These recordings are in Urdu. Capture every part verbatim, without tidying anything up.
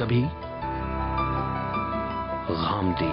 कभी गामदी।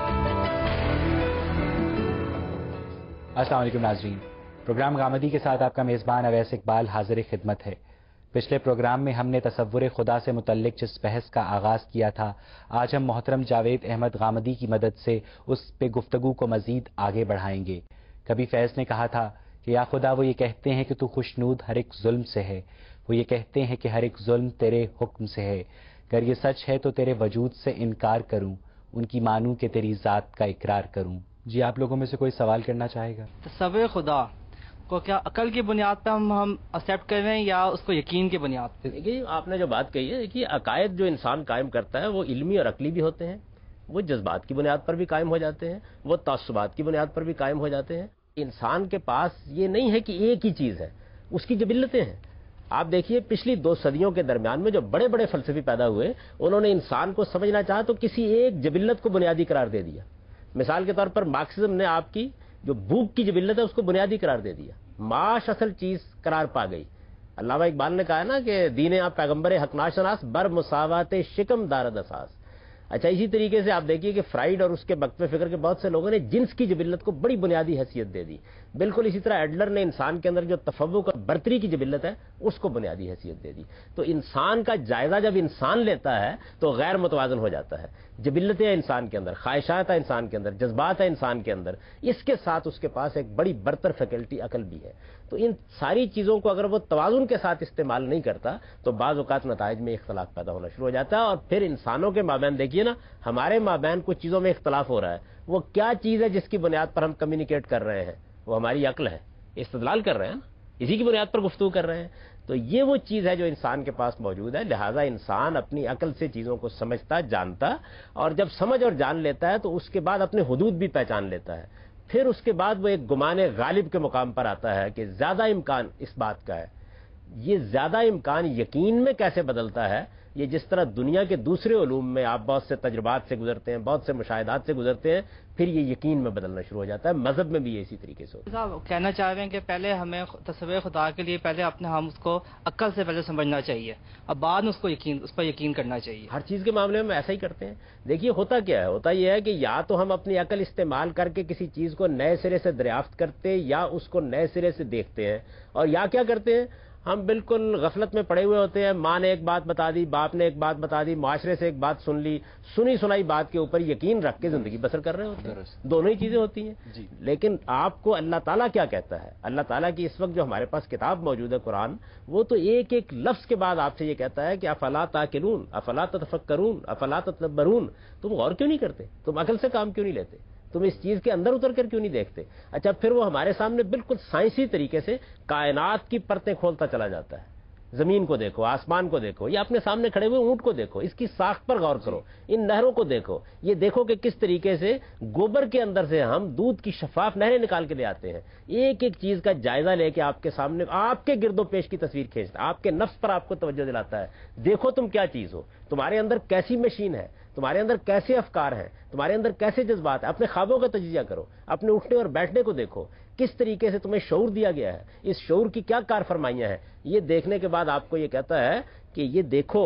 अस्सलाम वालेकुम नाज़रीन, प्रोग्राम गामदी के साथ आपका मेज़बान अवैस इकबाल हाजिर खिदमत है। पिछले प्रोग्राम में हमने तसव्वुर खुदा से मुतल्लिक जिस बहस का आगाज़ किया था, आज हम मोहतरम जावेद अहमद गामदी की मदद से उस पे गुफ्तगू को मज़ीद आगे बढ़ाएंगे। कभी फैज़ ने कहा था कि या खुदा, वो ये कहते हैं कि तू खुशनूद हर एक जुल्म से है, वो ये कहते हैं कि हर एक जुल्म तेरे हुक्म से है। अगर ये सच है तो तेरे वजूद से इनकार करूं, उनकी मानूं कि तेरी ज़ात का इकरार करूं। जी, आप लोगों में से कोई सवाल करना चाहेगा? तस्वीर खुदा को क्या अकल की बुनियाद पर हम हम एक्सेप्ट कर रहे हैं या उसको यकीन की बुनियाद पर? देखिए, आपने जो बात कही है कि अकायद जो इंसान कायम करता है वो इल्मी और अकली भी होते हैं, वो जज्बात की बुनियाद पर भी कायम हो जाते हैं, वो तासुबात की बुनियाद पर भी कायम हो जाते हैं। इंसान के पास ये नहीं है कि एक ही चीज़ है, उसकी जबिल्लतें हैं। आप देखिए, पिछली दो सदियों के दरमियान में जो बड़े बड़े फलसफी पैदा हुए, उन्होंने इंसान को समझना चाहा तो किसी एक जबिल्लत को बुनियादी करार दे दिया। मिसाल के तौर पर मार्क्सिज्म ने आपकी जो भूख की जबिल्लत है उसको बुनियादी करार दे दिया, माश असल चीज करार पा गई। अल्लामा इकबाल ने कहा है ना कि दीने आप पैगम्बर हकनाशनास बर मुसावात शिकम दारद असास। अच्छा, इसी तरीके से आप देखिए कि फ्राइड और उसके वक्त फिक्र के बहुत से लोगों ने जिन्स की जबिल्लत को बड़ी बुनियादी हैसियत दे दी। बिल्कुल इसी तरह एडलर ने इंसान के अंदर जो तफव्वुक और बर्तरी की जबिल्लत है उसको बुनियादी हैसियत दे दी। तो इंसान का जायजा जब इंसान लेता है तो गैर मुतवाज़न हो जाता है। जबिल्लतें हैं इंसान के अंदर, ख्वाहिशात है इंसान के अंदर, जज्बात है इंसान के अंदर, इसके साथ उसके पास एक बड़ी बरतर फैकल्टी अकल भी है। तो इन सारी चीज़ों को अगर वो तवाज़ुन के साथ इस्तेमाल नहीं करता तो बाज़ औक़ात नताइज में इख्तलाफ पैदा होना शुरू हो जाता है। और फिर इंसानों के माबैन देखिए ना, हमारे माबैन कुछ चीज़ों में इख्तलाफ हो रहा है, वो क्या चीज़ है जिसकी बुनियाद पर हम कम्युनिकेट कर रहे हैं? वो हमारी अक्ल है, इस्तदलाल कर रहे हैं ना, इसी की बुनियाद पर गुफ्तगू कर रहे हैं। तो ये वो चीज़ है जो इंसान के पास मौजूद है। लिहाजा इंसान अपनी अकल से चीज़ों को समझता, जानता, और जब समझ और जान लेता है तो उसके बाद अपने हुदूद भी पहचान लेता है। फिर उसके बाद वो एक गुमाने गालिब के मुकाम पर आता है कि ज़्यादा इम्कान इस बात का है। ये ज़्यादा इम्कान यकीन में कैसे बदलता है? ये जिस तरह दुनिया के दूसरे उलूम में आप बहुत से तजुर्बात से गुजरते हैं, बहुत से मुशाहिदात से गुजरते हैं, फिर ये यकीन में बदलना शुरू हो जाता है। मजहब में भी इसी तरीके से होता है। साहब कहना चाह रहे हैं कि पहले हमें तस्वीर खुदा के लिए पहले अपने हम उसको अक्ल से पहले समझना चाहिए, अब बाद में उसको यकीन उस पर यकीन करना चाहिए। हर चीज़ के मामले में ऐसा ही करते हैं। देखिए, होता क्या है, होता यह है कि या तो हम अपनी अकल इस्तेमाल करके किसी चीज़ को नए सिरे से दरियाफ्त करते या उसको नए सिरे से देखते हैं, और या क्या करते हैं, हम बिल्कुल गफलत में पड़े हुए होते हैं। माँ ने एक बात बता दी, बाप ने एक बात बता दी, माशरे से एक बात सुन ली, सुनी सुनाई बात के ऊपर यकीन रख के जिंदगी बसर कर रहे होते हैं। दोनों ही चीजें होती हैं। लेकिन आपको अल्लाह ताला क्या कहता है? अल्लाह ताला की इस वक्त जो हमारे पास किताब मौजूद है कुरान, वो तो एक एक लफ्ज के बाद आपसे ये कहता है कि अफला ताकिलून, अफला ततफक्करून, अफला ततदब्बरून। तुम गौर क्यों नहीं करते? तुम अकल से काम क्यों नहीं लेते? तुम इस चीज के अंदर उतर कर क्यों नहीं देखते? अच्छा, फिर वो हमारे सामने बिल्कुल साइंसी तरीके से कायनात की परतें खोलता चला जाता है। जमीन को देखो, आसमान को देखो, ये अपने सामने खड़े हुए ऊंट को देखो, इसकी साख पर गौर करो, इन नहरों को देखो, ये देखो कि किस तरीके से गोबर के अंदर से हम दूध की शफाफ नहरें निकाल के ले आते हैं। एक एक चीज का जायजा लेके आपके सामने आपके गिरदो पेश की तस्वीर खींचता है, आपके नफ्स पर आपको तवज्जो दिलाता है। देखो तुम क्या चीज हो, तुम्हारे अंदर कैसी मशीन है, तुम्हारे अंदर कैसे अफकार हैं, तुम्हारे अंदर कैसे जज्बात है। अपने ख्वाबों का तजिया करो, अपने उठने और बैठने को देखो, किस तरीके से तुम्हें शऊर दिया गया है, इस शऊर की क्या कार फरमाइयां हैं। ये देखने के बाद आपको ये कहता है कि ये देखो,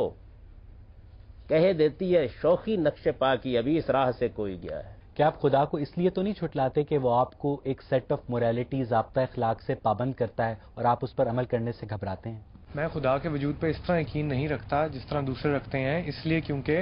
कहे देती है शौकी नक्शे पा की अभी इस राह से कोई गया है। क्या आप खुदा को इसलिए तो नहीं छुटलाते कि वो आपको एक सेट ऑफ मोरालिटी, ज़ाब्ता अखलाक से पाबंद करता है और आप उस पर अमल करने से घबराते हैं? मैं खुदा के वजूद पर इस तरह यकीन नहीं रखता जिस तरह दूसरे रखते हैं, इसलिए क्योंकि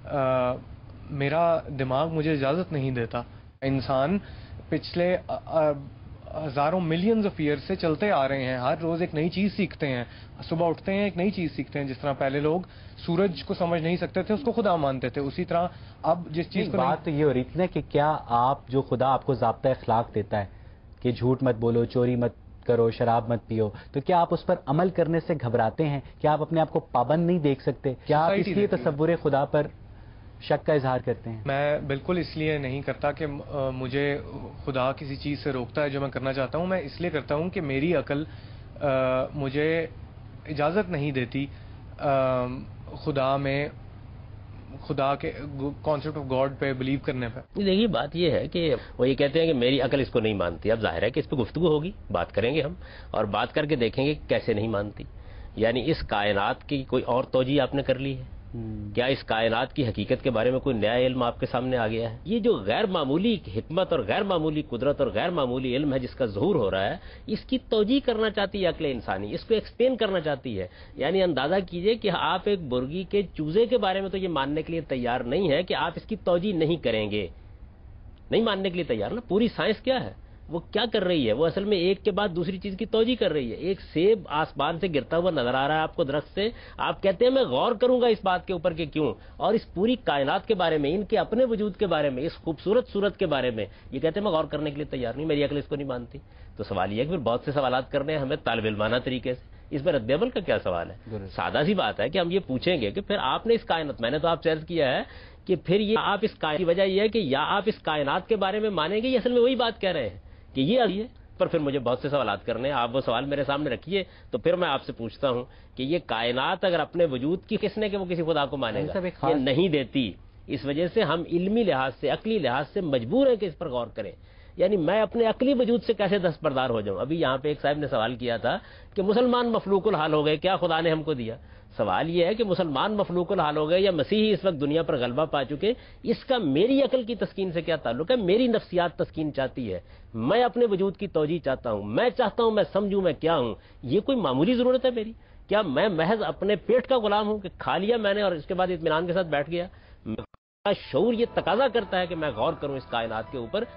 मेरा दिमाग मुझे इजाज़त नहीं देता। इंसान पिछले हज़ारों मिलियंस ऑफ ईयर से चलते आ रहे हैं, हर रोज़ एक नई चीज़ सीखते हैं। सुबह उठते हैं एक नई चीज़ सीखते हैं। जिस तरह पहले लोग सूरज को समझ नहीं सकते थे, उसको खुदा मानते थे, उसी तरह अब जिस चीज़ को बात तो ये हो रही थी ना कि क्या आप जो खुदा आपको ज़ाब्ता अखलाक देता है कि झूठ मत बोलो, चोरी मत करो, शराब मत पियो, तो क्या आप उस पर अमल करने से घबराते हैं? क्या आप अपने आप को पाबंद नहीं देख सकते? क्या आप इसलिए तसव्वुर खुदा पर शक का इजहार करते हैं? मैं बिल्कुल इसलिए नहीं करता कि मुझे खुदा किसी चीज़ से रोकता है जो मैं करना चाहता हूँ। मैं इसलिए करता हूँ कि मेरी अकल मुझे इजाज़त नहीं देती आ, खुदा में खुदा के कॉन्सेप्ट ऑफ गॉड पे बिलीव करने पे। देखिए, बात ये है कि वो ये कहते हैं कि मेरी अकल इसको नहीं मानती। अब जाहिर है कि इस पर गुफ्तगू होगी, बात करेंगे हम, और बात करके देखेंगे कैसे नहीं मानती। यानी इस कायनात की कोई और तोजी आपने कर ली है کیا اس کائنات کی حقیقت کے بارے میں کوئی نیا علم آپ کے سامنے آ گیا ہے؟ یہ جو غیر معمولی حکمت اور غیر معمولی قدرت اور غیر معمولی علم ہے جس کا ظہور ہو رہا ہے، اس کی توجیہ کرنا چاہتی ہے عقل انسانی، اس کو ایکسپلین کرنا چاہتی ہے. یعنی اندازہ کیجئے کہ آپ ایک مرغی کے چوزے کے بارے میں تو یہ ماننے کے لیے تیار نہیں ہے کہ آپ اس کی توجیہ نہیں کریں گے، نہیں ماننے کے لیے تیار نا. پوری سائنس کیا ہے، وہ کیا کر رہی ہے؟ وہ اصل میں ایک کے بعد دوسری چیز کی توجیہ کر رہی ہے. ایک سیب آسمان سے گرتا ہوا نظر آ رہا ہے آپ کو درخت سے، آپ کہتے ہیں میں غور کروں گا اس بات کے اوپر کہ کیوں، اور اس پوری کائنات کے بارے میں، ان کے اپنے وجود کے بارے میں، اس خوبصورت صورت کے بارے میں یہ کہتے ہیں میں غور کرنے کے لیے تیار نہیں، میری عقل اس کو نہیں مانتی. تو سوال یہ ہے کہ پھر بہت سے سوالات کرنے ہیں ہمیں طالب علمانہ طریقے سے. اس میں رد عمل کا کیا سوال ہے؟ سادہ سی بات ہے کہ ہم یہ پوچھیں گے کہ پھر آپ نے اس کائنات، میں نے تو آپ سے عرض کیا ہے کہ پھر یہ آپ اس کائنات کی وجہ یہ ہے کہ یا آپ اس کائنات کے بارے میں مانیں گے، یہ اصل میں وہی بات کہہ رہے ہیں کہ یہ ابھی ہے. پر پھر مجھے بہت سے سوالات کرنے ہیں، آپ وہ سوال میرے سامنے رکھیے تو پھر میں آپ سے پوچھتا ہوں کہ یہ کائنات اگر اپنے وجود کی کس نے کہ وہ کسی خدا کو مانے گا، یہ نہیں دیتی. اس وجہ سے ہم علمی لحاظ سے، عقلی لحاظ سے مجبور ہیں کہ اس پر غور کریں. یعنی میں اپنے عقلی وجود سے کیسے دستبردار ہو جاؤں؟ ابھی یہاں پہ ایک صاحب نے سوال کیا تھا کہ مسلمان مفلوق الحال ہو گئے، کیا خدا نے ہم کو دیا؟ سوال یہ ہے کہ مسلمان مفلوق الحال ہو گئے یا مسیحی اس وقت دنیا پر غلبہ پا چکے، اس کا میری عقل کی تسکین سے کیا تعلق ہے؟ میری نفسیات تسکین چاہتی ہے، میں اپنے وجود کی توجیہ چاہتا ہوں، میں چاہتا ہوں میں سمجھوں میں کیا ہوں. یہ کوئی معمولی ضرورت ہے میری؟ کیا میں محض اپنے پیٹ کا غلام ہوں کہ کھا لیا میں نے اور اس کے بعد اطمینان کے ساتھ بیٹھ گیا؟ میرا شعور یہ تقاضا کرتا ہے کہ میں غور کروں اس کائنات کے اوپر.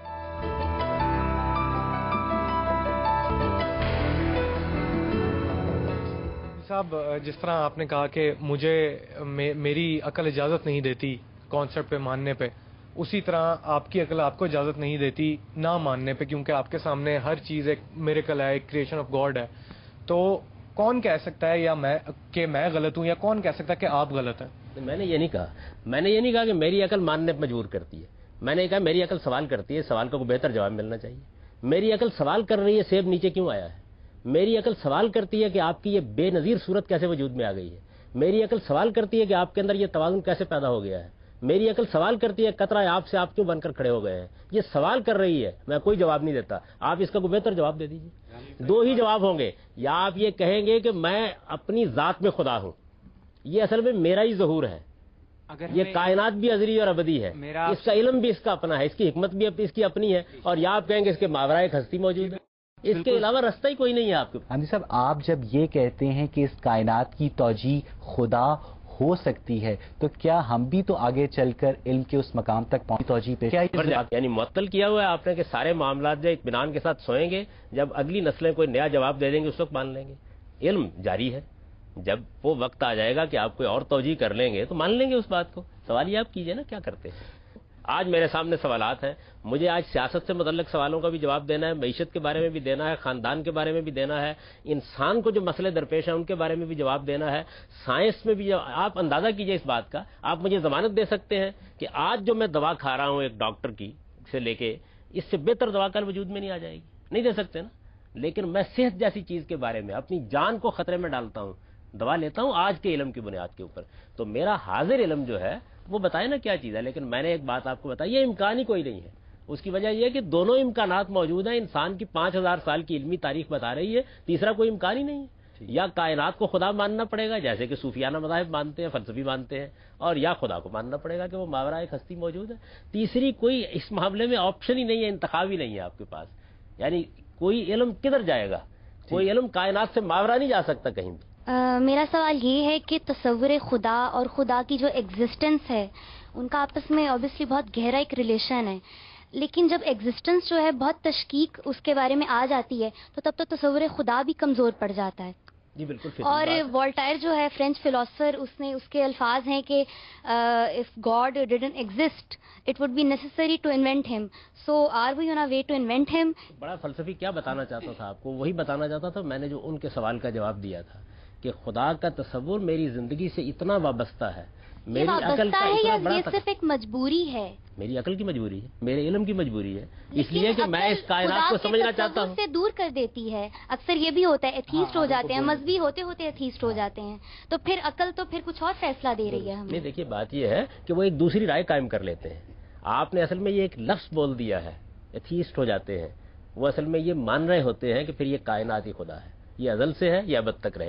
صاحب جس طرح آپ نے کہا کہ مجھے میری عقل اجازت نہیں دیتی کانسیپٹ پہ ماننے پہ، اسی طرح آپ کی عقل آپ کو اجازت نہیں دیتی نہ ماننے پہ، کیونکہ آپ کے سامنے ہر چیز ایک میریکل ہے، ایک کریشن آف گاڈ ہے. تو کون کہہ سکتا ہے یا میں کہ میں غلط ہوں، یا کون کہہ سکتا ہے کہ آپ غلط ہیں؟ میں نے یہ نہیں کہا میں نے یہ نہیں کہا کہ میری عقل ماننے پہ مجبور کرتی ہے. میں نے کہا میری عقل سوال کرتی ہے، سوال کا کوئی بہتر جواب ملنا چاہیے. میری عقل سوال کر رہی ہے سیب نیچے کیوں آیا ہے. میری عقل سوال کرتی ہے کہ آپ کی یہ بے نظیر صورت کیسے وجود میں آ گئی ہے. میری عقل سوال کرتی ہے کہ آپ کے اندر یہ توازن کیسے پیدا ہو گیا ہے. میری عقل سوال کرتی ہے قطرہ آپ سے آپ کیوں بن کر کھڑے ہو گئے ہیں. یہ سوال کر رہی ہے، میں کوئی جواب نہیں دیتا. آپ اس کا کوئی بہتر جواب دے دیجیے. دو ہی جواب ہوں گے، یا آپ یہ کہیں گے کہ میں اپنی ذات میں خدا ہوں، یہ اصل میں میرا ہی ظہور ہے، یہ کائنات بھی ازلی اور ابدی ہے، اس کا علم بھی اس کا اپنا ہے، اس کی حکمت بھی اس کی اپنی ہے، اور یا آپ کہیں گے اس کے ماورا ایک ہستی موجود ہے، اس کے علاوہ رستہ ہی کوئی نہیں ہے آپ کے. حمدی صاحب، آپ جب یہ کہتے ہیں کہ اس کائنات کی توجیہ خدا ہو سکتی ہے، تو کیا ہم بھی تو آگے چل کر علم کے اس مقام تک پہنچ توجیہ پہ کیا یعنی معطل کیا ہوا ہے آپ نے کہ سارے معاملات جو اطمینان کے ساتھ سوئیں گے، جب اگلی نسلیں کوئی نیا جواب دے دیں گے اس وقت مان لیں گے؟ علم جاری ہے، جب وہ وقت آ جائے گا کہ آپ کوئی اور توجیہ کر لیں گے تو مان لیں گے اس بات کو. سوال یہ آپ کیجئے نا کیا کرتے ہیں. آج میرے سامنے سوالات ہیں، مجھے آج سیاست سے متعلق سوالوں کا بھی جواب دینا ہے، معیشت کے بارے میں بھی دینا ہے، خاندان کے بارے میں بھی دینا ہے، انسان کو جو مسئلے درپیش ہیں ان کے بارے میں بھی جواب دینا ہے، سائنس میں بھی. آپ اندازہ کیجئے اس بات کا، آپ مجھے ضمانت دے سکتے ہیں کہ آج جو میں دوا کھا رہا ہوں ایک ڈاکٹر کی سے لے کے، اس سے بہتر دوا کل وجود میں نہیں آ جائے گی؟ نہیں دے سکتے نا. لیکن میں صحت جیسی چیز کے بارے میں اپنی جان کو خطرے میں ڈالتا ہوں، دوا لیتا ہوں آج کے علم کی بنیاد کے اوپر. تو میرا حاضر علم جو ہے وہ بتائے نا کیا چیز ہے. لیکن میں نے ایک بات آپ کو بتائی، یہ امکان ہی کوئی نہیں ہے. اس کی وجہ یہ ہے کہ دونوں امکانات موجود ہیں. انسان کی پانچ ہزار سال کی علمی تاریخ بتا رہی ہے تیسرا کوئی امکان ہی نہیں ہے. یا کائنات کو خدا ماننا پڑے گا جیسے کہ صوفیانہ مذاہب مانتے ہیں، فلسفی مانتے ہیں، اور یا خدا کو ماننا پڑے گا کہ وہ ماورا ایک ہستی موجود ہے. تیسری کوئی اس معاملے میں آپشن ہی نہیں ہے، انتخاب ہی نہیں ہے آپ کے پاس. یعنی کوئی علم کدھر جائے گا؟ کوئی علم کائنات سے ماورا نہیں جا سکتا کہیں بھی. Uh, میرا سوال یہ ہے کہ تصور خدا اور خدا کی جو ایگزسٹنس ہے ان کا آپس میں اوبیسلی بہت گہرا ایک ریلیشن ہے، لیکن جب ایگزسٹنس جو ہے بہت تشکیک اس کے بارے میں آ جاتی ہے تو تب تو تصور خدا بھی کمزور پڑ جاتا ہے. جی بالکل. اور والٹائر جو ہے فرینچ فلاسفر، اس نے اس کے الفاظ ہیں کہ if God didn't exist it would be necessary to invent him, so are we on a way to invent him. بڑا فلسفی کیا بتانا چاہتا تھا آپ کو، وہی بتانا چاہتا تھا میں نے جو ان کے سوال کا جواب دیا تھا کہ خدا کا تصور میری زندگی سے اتنا وابستہ ہے، میری عقل کا اتنا بڑا، یہ صرف ایک مجبوری ہے، میری عقل کی مجبوری ہے، میرے علم کی مجبوری ہے، اس لیے کہ میں اس کائنات کو سمجھنا چاہتا ہوں. سے دور کر دیتی ہے. اکثر یہ بھی ہوتا ہے ایتھیسٹ ہو جاتے ہیں، مذہبی ہوتے ہوتے ایتھیسٹ ہو جاتے ہیں، تو پھر عقل تو پھر کچھ اور فیصلہ دے رہی ہے ہمیں. نہیں دیکھیے بات یہ ہے کہ وہ ایک دوسری رائے قائم کر لیتے ہیں. آپ نے اصل میں یہ ایک لفظ بول دیا ہے، ایتھیسٹ ہو جاتے ہیں. وہ اصل میں یہ مان رہے ہوتے ہیں کہ پھر یہ کائنات ہی خدا ہے، یہ ازل سے ہے، یہ ابد تک رہے گی.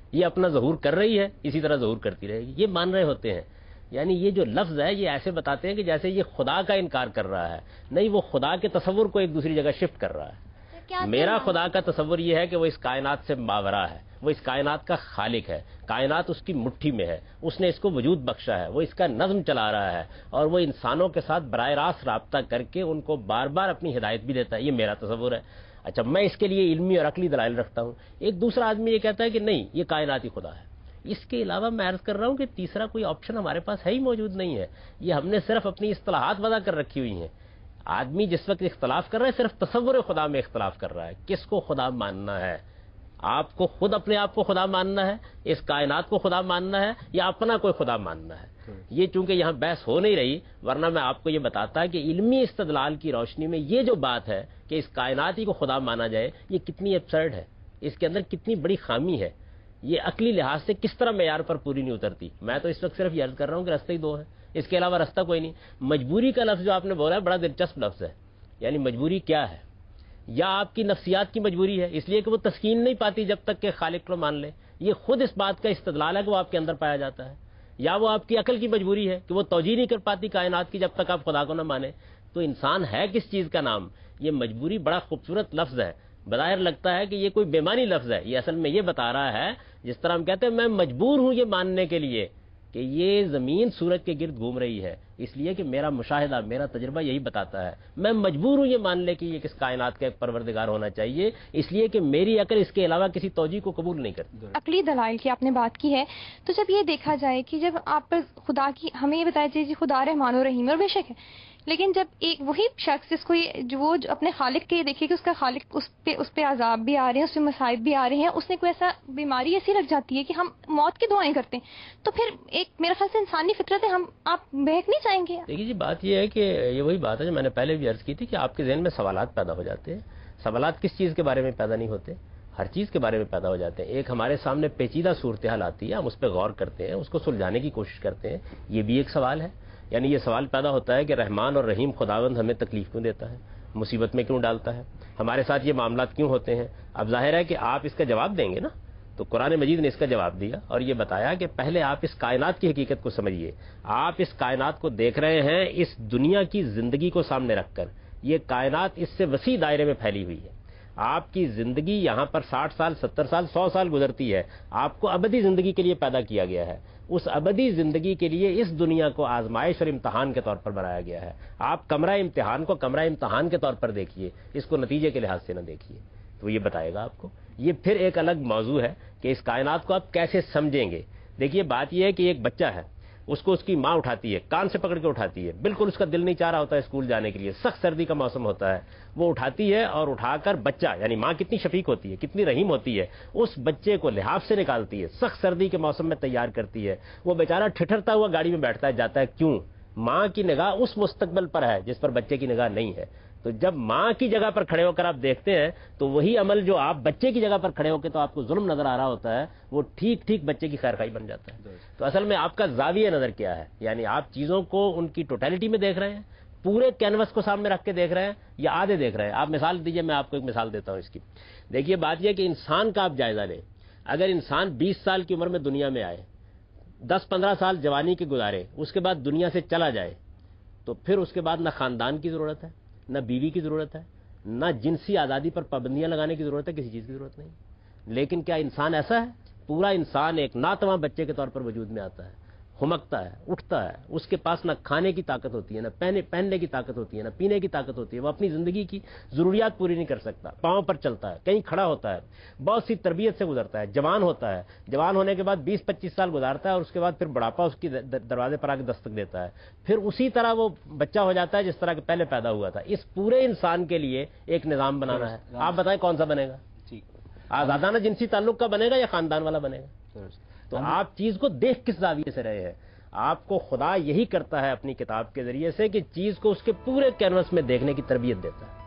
یہ اپنا ظہور کر رہی ہے، اسی طرح ظہور کرتی رہے گی، یہ مان رہے ہوتے ہیں. یعنی یہ جو لفظ ہے یہ ایسے بتاتے ہیں کہ جیسے یہ خدا کا انکار کر رہا ہے، نہیں وہ خدا کے تصور کو ایک دوسری جگہ شفٹ کر رہا ہے. میرا خدا کا تصور یہ ہے کہ وہ اس کائنات سے ماورا ہے، وہ اس کائنات کا خالق ہے، کائنات اس کی مٹھی میں ہے، اس نے اس کو وجود بخشا ہے، وہ اس کا نظم چلا رہا ہے اور وہ انسانوں کے ساتھ براہ راست رابطہ کر کے ان کو بار بار اپنی ہدایت بھی دیتا ہے. یہ میرا تصور ہے. اچھا، میں اس کے لیے علمی اور عقلی دلائل رکھتا ہوں. ایک دوسرا آدمی یہ کہتا ہے کہ نہیں یہ کائناتی خدا ہے. اس کے علاوہ میں عرض کر رہا ہوں کہ تیسرا کوئی آپشن ہمارے پاس ہے ہی موجود نہیں ہے. یہ ہم نے صرف اپنی اصطلاحات وضع کر رکھی ہوئی ہیں. آدمی جس وقت اختلاف کر رہا ہے صرف تصور خدا میں اختلاف کر رہا ہے. کس کو خدا ماننا ہے؟ آپ کو خود اپنے آپ کو خدا ماننا ہے، اس کائنات کو خدا ماننا ہے، یا اپنا کوئی خدا ماننا ہے؟ یہ چونکہ یہاں بحث ہو نہیں رہی، ورنہ میں آپ کو یہ بتاتا کہ علمی استدلال کی روشنی میں یہ جو بات ہے کہ اس کائنات ہی کو خدا مانا جائے، یہ کتنی ایبسرڈ ہے، اس کے اندر کتنی بڑی خامی ہے، یہ عقلی لحاظ سے کس طرح معیار پر پوری نہیں اترتی. میں تو اس وقت صرف یہ عرض کر رہا ہوں کہ رستے ہی دو ہیں، اس کے علاوہ رستہ کوئی نہیں. مجبوری کا لفظ جو آپ نے بولا ہے بڑا دلچسپ لفظ ہے. یعنی مجبوری کیا ہے؟ یا آپ کی نفسیات کی مجبوری ہے اس لیے کہ وہ تسکین نہیں پاتی جب تک کہ خالق کو مان لے، یہ خود اس بات کا استدلال ہے کہ وہ آپ کے اندر پایا جاتا ہے. یا وہ آپ کی عقل کی مجبوری ہے کہ وہ توجیہ نہیں کر پاتی کائنات کی جب تک آپ خدا کو نہ مانے. تو انسان ہے کس چیز کا نام؟ یہ مجبوری بڑا خوبصورت لفظ ہے. بظاہر لگتا ہے کہ یہ کوئی بے معنی لفظ ہے، یہ اصل میں یہ بتا رہا ہے جس طرح ہم کہتے ہیں میں مجبور ہوں یہ ماننے کے لیے کہ یہ زمین سورج کے گرد گھوم رہی ہے، اس لیے کہ میرا مشاہدہ میرا تجربہ یہی بتاتا ہے. میں مجبور ہوں یہ مان لے کہ یہ کس کائنات کا ایک پروردگار ہونا چاہیے، اس لیے کہ میری عقل اس کے علاوہ کسی توجیہ کو قبول نہیں کرتی. عقلی دلائل کی آپ نے بات کی ہے، تو جب یہ دیکھا جائے کہ جب آپ پر خدا کی ہمیں یہ بتایا جائے کہ خدا رحمان و رحیم اور بے شک ہے، لیکن جب ایک وہی شخص جس کو جو وہ جو اپنے خالق کے دیکھے کہ اس کا خالق اس پہ اس پہ عذاب بھی آ رہے ہیں، اس پہ مصائب بھی آ رہے ہیں، اس نے کوئی ایسا بیماری ایسی لگ جاتی ہے کہ ہم موت کی دعائیں کرتے ہیں، تو پھر ایک میرے خیال سے انسانی فطرت ہے، ہم آپ بہک نہیں چاہیں گے؟ دیکھیے جی، بات یہ ہے کہ یہ وہی بات ہے جو میں نے پہلے بھی عرض کی تھی کہ آپ کے ذہن میں سوالات پیدا ہو جاتے ہیں. سوالات کس چیز کے بارے میں پیدا نہیں ہوتے؟ ہر چیز کے بارے میں پیدا ہو جاتے ہیں. ایک ہمارے سامنے پیچیدہ صورتحال آتی ہے، ہم اس پہ غور کرتے ہیں، اس کو سلجھانے کی کوشش کرتے ہیں، یہ بھی ایک سوال ہے. یعنی یہ سوال پیدا ہوتا ہے کہ رحمان اور رحیم خداوند ہمیں تکلیف کیوں دیتا ہے، مصیبت میں کیوں ڈالتا ہے، ہمارے ساتھ یہ معاملات کیوں ہوتے ہیں؟ اب ظاہر ہے کہ آپ اس کا جواب دیں گے نا. تو قرآن مجید نے اس کا جواب دیا اور یہ بتایا کہ پہلے آپ اس کائنات کی حقیقت کو سمجھیے. آپ اس کائنات کو دیکھ رہے ہیں اس دنیا کی زندگی کو سامنے رکھ کر. یہ کائنات اس سے وسیع دائرے میں پھیلی ہوئی ہے. آپ کی زندگی یہاں پر ساٹھ سال ستر سال سو سال گزرتی ہے. آپ کو ابدی زندگی کے لیے پیدا کیا گیا ہے. اس ابدی زندگی کے لیے اس دنیا کو آزمائش اور امتحان کے طور پر بنایا گیا ہے. آپ کمرہ امتحان کو کمرہ امتحان کے طور پر دیکھیے، اس کو نتیجے کے لحاظ سے نہ دیکھیے. تو یہ بتائے گا آپ کو. یہ پھر ایک الگ موضوع ہے کہ اس کائنات کو آپ کیسے سمجھیں گے. دیکھیے بات یہ ہے کہ ایک بچہ ہے، اس کو اس کی ماں اٹھاتی ہے، کان سے پکڑ کے اٹھاتی ہے، بالکل اس کا دل نہیں چاہ رہا ہوتا ہے اسکول جانے کے لیے، سخت سردی کا موسم ہوتا ہے، وہ اٹھاتی ہے اور اٹھا کر بچہ، یعنی ماں کتنی شفیق ہوتی ہے، کتنی رحیم ہوتی ہے، اس بچے کو لحاف سے نکالتی ہے، سخت سردی کے موسم میں تیار کرتی ہے. وہ بیچارہ ٹھٹھرتا ہوا گاڑی میں بیٹھتا ہے، جاتا ہے. کیوں؟ ماں کی نگاہ اس مستقبل پر ہے جس پر بچے کی نگاہ نہیں ہے. تو جب ماں کی جگہ پر کھڑے ہو کر آپ دیکھتے ہیں تو وہی عمل جو آپ بچے کی جگہ پر کھڑے ہو کے تو آپ کو ظلم نظر آ رہا ہوتا ہے، وہ ٹھیک ٹھیک بچے کی خیر خواہی بن جاتا ہے. تو اصل میں آپ کا زاویہ نظر کیا ہے؟ یعنی آپ چیزوں کو ان کی ٹوٹیلٹی میں دیکھ رہے ہیں، پورے کینوس کو سامنے رکھ کے دیکھ رہے ہیں، یا آدھے دیکھ رہے ہیں؟ آپ مثال دیجئے، میں آپ کو ایک مثال دیتا ہوں اس کی. دیکھیے بات یہ کہ انسان کا آپ جائزہ لیں. اگر انسان بیس سال کی عمر میں دنیا میں آئے، دس پندرہ سال جوانی کے گزارے، اس کے بعد دنیا سے چلا جائے، تو پھر اس کے بعد نہ خاندان کی ضرورت ہے، نہ بیوی کی ضرورت ہے، نہ جنسی آزادی پر پابندیاں لگانے کی ضرورت ہے، کسی چیز کی ضرورت نہیں. لیکن کیا انسان ایسا ہے؟ پورا انسان ایک ناتواں بچے کے طور پر وجود میں آتا ہے، ہمکتا ہے، اٹھتا ہے. اس کے پاس نہ کھانے کی طاقت ہوتی ہے، نہ پہنے پہننے کی طاقت ہوتی ہے، نہ پینے کی طاقت ہوتی ہے. وہ اپنی زندگی کی ضروریات پوری نہیں کر سکتا. پاؤں پر چلتا ہے، کہیں کھڑا ہوتا ہے، بہت سی تربیت سے گزرتا ہے، جوان ہوتا ہے، جوان ہونے کے بعد بیس پچیس سال گزارتا ہے، اور اس کے بعد پھر بڑھاپا اس کی دروازے پر آ کے دستک دیتا ہے. پھر اسی طرح وہ بچہ ہو جاتا ہے جس طرح کہ پہلے پیدا ہوا تھا. اس پورے انسان کے لیے ایک نظام بنانا ہے. آپ بتائیں کون سا بنے گا؟ آزادانہ جنسی تعلق کا بنے گا یا خاندان والا بنے گا؟ تو آپ چیز کو دیکھ کس زاویے سے رہے ہیں؟ آپ کو خدا یہی کرتا ہے اپنی کتاب کے ذریعے سے کہ چیز کو اس کے پورے کینوس میں دیکھنے کی تربیت دیتا ہے.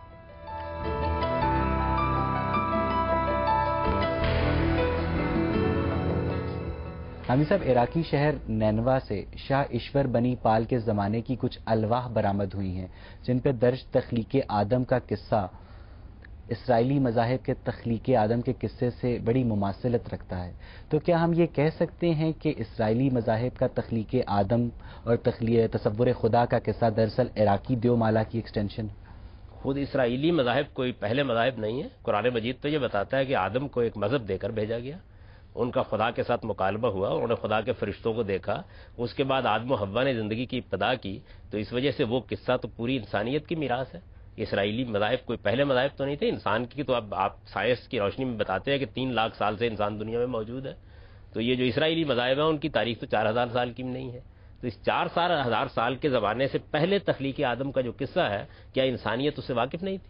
حامی صاحب، عراقی شہر نینوا سے شاہ ایشور بنی پال کے زمانے کی کچھ الواح برآمد ہوئی ہیں جن پہ درج تخلیق آدم کا قصہ اسرائیلی مذاہب کے تخلیق آدم کے قصے سے بڑی مماثلت رکھتا ہے، تو کیا ہم یہ کہہ سکتے ہیں کہ اسرائیلی مذاہب کا تخلیق آدم اور تخلیق تصور خدا کا قصہ دراصل عراقی دیو مالا کی ایکسٹینشن؟ خود اسرائیلی مذاہب کوئی پہلے مذاہب نہیں ہے. قرآن مجید تو یہ بتاتا ہے کہ آدم کو ایک مذہب دے کر بھیجا گیا، ان کا خدا کے ساتھ مکالمہ ہوا، انہوں نے خدا کے فرشتوں کو دیکھا، اس کے بعد آدم و حوا نے زندگی کی ابتدا کی. تو اس وجہ سے وہ قصہ تو پوری انسانیت کی میراث ہے. اسرائیلی مذاہب کوئی پہلے مذاہب تو نہیں تھے. انسان کی تو اب آپ سائنس کی روشنی میں بتاتے ہیں کہ تین لاکھ سال سے انسان دنیا میں موجود ہے. تو یہ جو اسرائیلی مذاہب ہیں ان کی تاریخ تو چار ہزار سال کی نہیں ہے. تو اس چار سال ہزار سال کے زمانے سے پہلے تخلیق آدم کا جو قصہ ہے، کیا انسانیت اس سے واقف نہیں تھی؟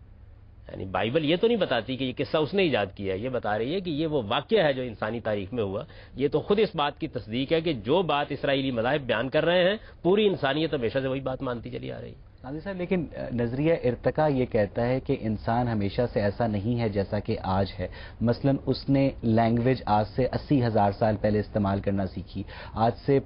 یعنی بائبل یہ تو نہیں بتاتی کہ یہ قصہ اس نے ایجاد کیا ہے، یہ بتا رہی ہے کہ یہ وہ واقعہ ہے جو انسانی تاریخ میں ہوا. یہ تو خود اس بات کی تصدیق ہے کہ جو بات اسرائیلی مذاہب بیان کر رہے ہیں پوری انسانیت ہمیشہ سے وہی بات مانتی چلی آ رہی ہے. ناظر صاحب، لیکن نظریہ ارتقاء یہ کہتا ہے کہ انسان ہمیشہ سے ایسا نہیں ہے جیسا کہ آج ہے. مثلا اس نے لینگویج آج سے اسی ہزار سال پہلے استعمال کرنا سیکھی، آج سے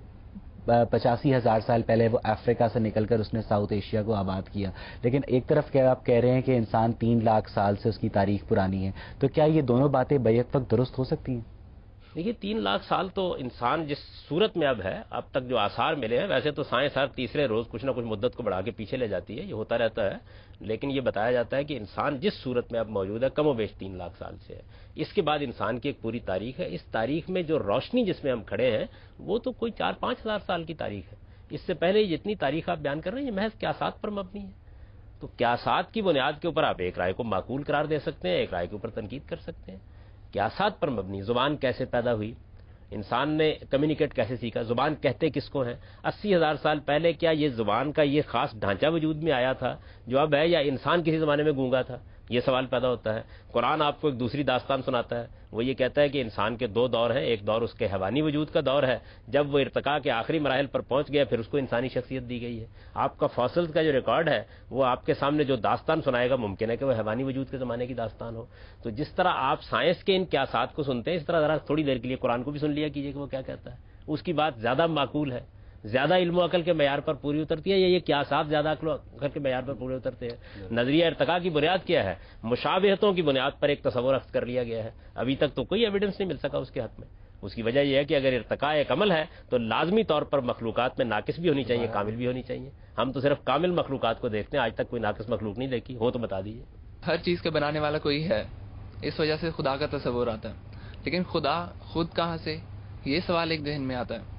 پچاسی ہزار سال پہلے وہ افریقہ سے نکل کر اس نے ساؤتھ ایشیا کو آباد کیا. لیکن ایک طرف کیا آپ کہہ رہے ہیں کہ انسان تین لاکھ سال سے اس کی تاریخ پرانی ہے، تو کیا یہ دونوں باتیں بیک وقت درست ہو سکتی ہیں؟ دیکھیے، تین لاکھ سال تو انسان جس صورت میں اب ہے، اب تک جو آثار ملے ہیں، ویسے تو سائنس ہر تیسرے روز کچھ نہ کچھ مدت کو بڑھا کے پیچھے لے جاتی ہے، یہ ہوتا رہتا ہے. لیکن یہ بتایا جاتا ہے کہ انسان جس صورت میں اب موجود ہے کم و بیش تین لاکھ سال سے ہے. اس کے بعد انسان کی ایک پوری تاریخ ہے. اس تاریخ میں جو روشنی جس میں ہم کھڑے ہیں وہ تو کوئی چار پانچ ہزار سال کی تاریخ ہے. اس سے پہلے جتنی تاریخ آپ بیان کر رہے ہیں یہ محض قیاسات پر مبنی ہے. تو قیاسات کی بنیاد کے اوپر آپ ایک رائے کو معقول قرار دے سکتے ہیں، ایک رائے کے اوپر تنقید کر سکتے ہیں. قیاسات پر مبنی زبان کیسے پیدا ہوئی، انسان نے کمیونیکیٹ کیسے سیکھا، زبان کہتے کس کو ہیں، اسی ہزار سال پہلے کیا یہ زبان کا یہ خاص ڈھانچہ وجود میں آیا تھا جو اب ہے، یا انسان کسی زمانے میں گونگا تھا؟ یہ سوال پیدا ہوتا ہے. قرآن آپ کو ایک دوسری داستان سناتا ہے، وہ یہ کہتا ہے کہ انسان کے دو دور ہیں. ایک دور اس کے حیوانی وجود کا دور ہے، جب وہ ارتقاء کے آخری مراحل پر پہنچ گیا پھر اس کو انسانی شخصیت دی گئی ہے. آپ کا فاسلز کا جو ریکارڈ ہے وہ آپ کے سامنے جو داستان سنائے گا ممکن ہے کہ وہ حیوانی وجود کے زمانے کی داستان ہو. تو جس طرح آپ سائنس کے ان قیاسات کو سنتے ہیں، اس طرح ذرا تھوڑی دیر کے لیے قرآن کو بھی سن لیا کیجیے کہ وہ کیا کہتا ہے. اس کی بات زیادہ معقول ہے، زیادہ علم و عقل کے معیار پر پوری اترتی ہے، یا یہ قیاسات زیادہ عقل و عقل کے معیار پر پورے اترتے ہیں؟ نظریہ ارتقاء کی بنیاد کیا ہے؟ مشابہتوں کی بنیاد پر ایک تصور اخذ کر لیا گیا ہے. ابھی تک تو کوئی ایویڈنس نہیں مل سکا اس کے حق میں. اس کی وجہ یہ ہے کہ اگر ارتقاء ایک عمل ہے تو لازمی طور پر مخلوقات میں ناقص بھی ہونی چاہیے، کامل بھی ہونی چاہیے. ہم تو صرف کامل مخلوقات کو دیکھتے ہیں، آج تک کوئی ناقص مخلوق نہیں دیکھی. ہو تو بتا دیجیے. ہر چیز کا بنانے والا کوئی ہے، اس وجہ سے خدا کا تصور آتا ہے. لیکن خدا خود کہاں سے، یہ سوال ایک ذہن میں آتا ہے.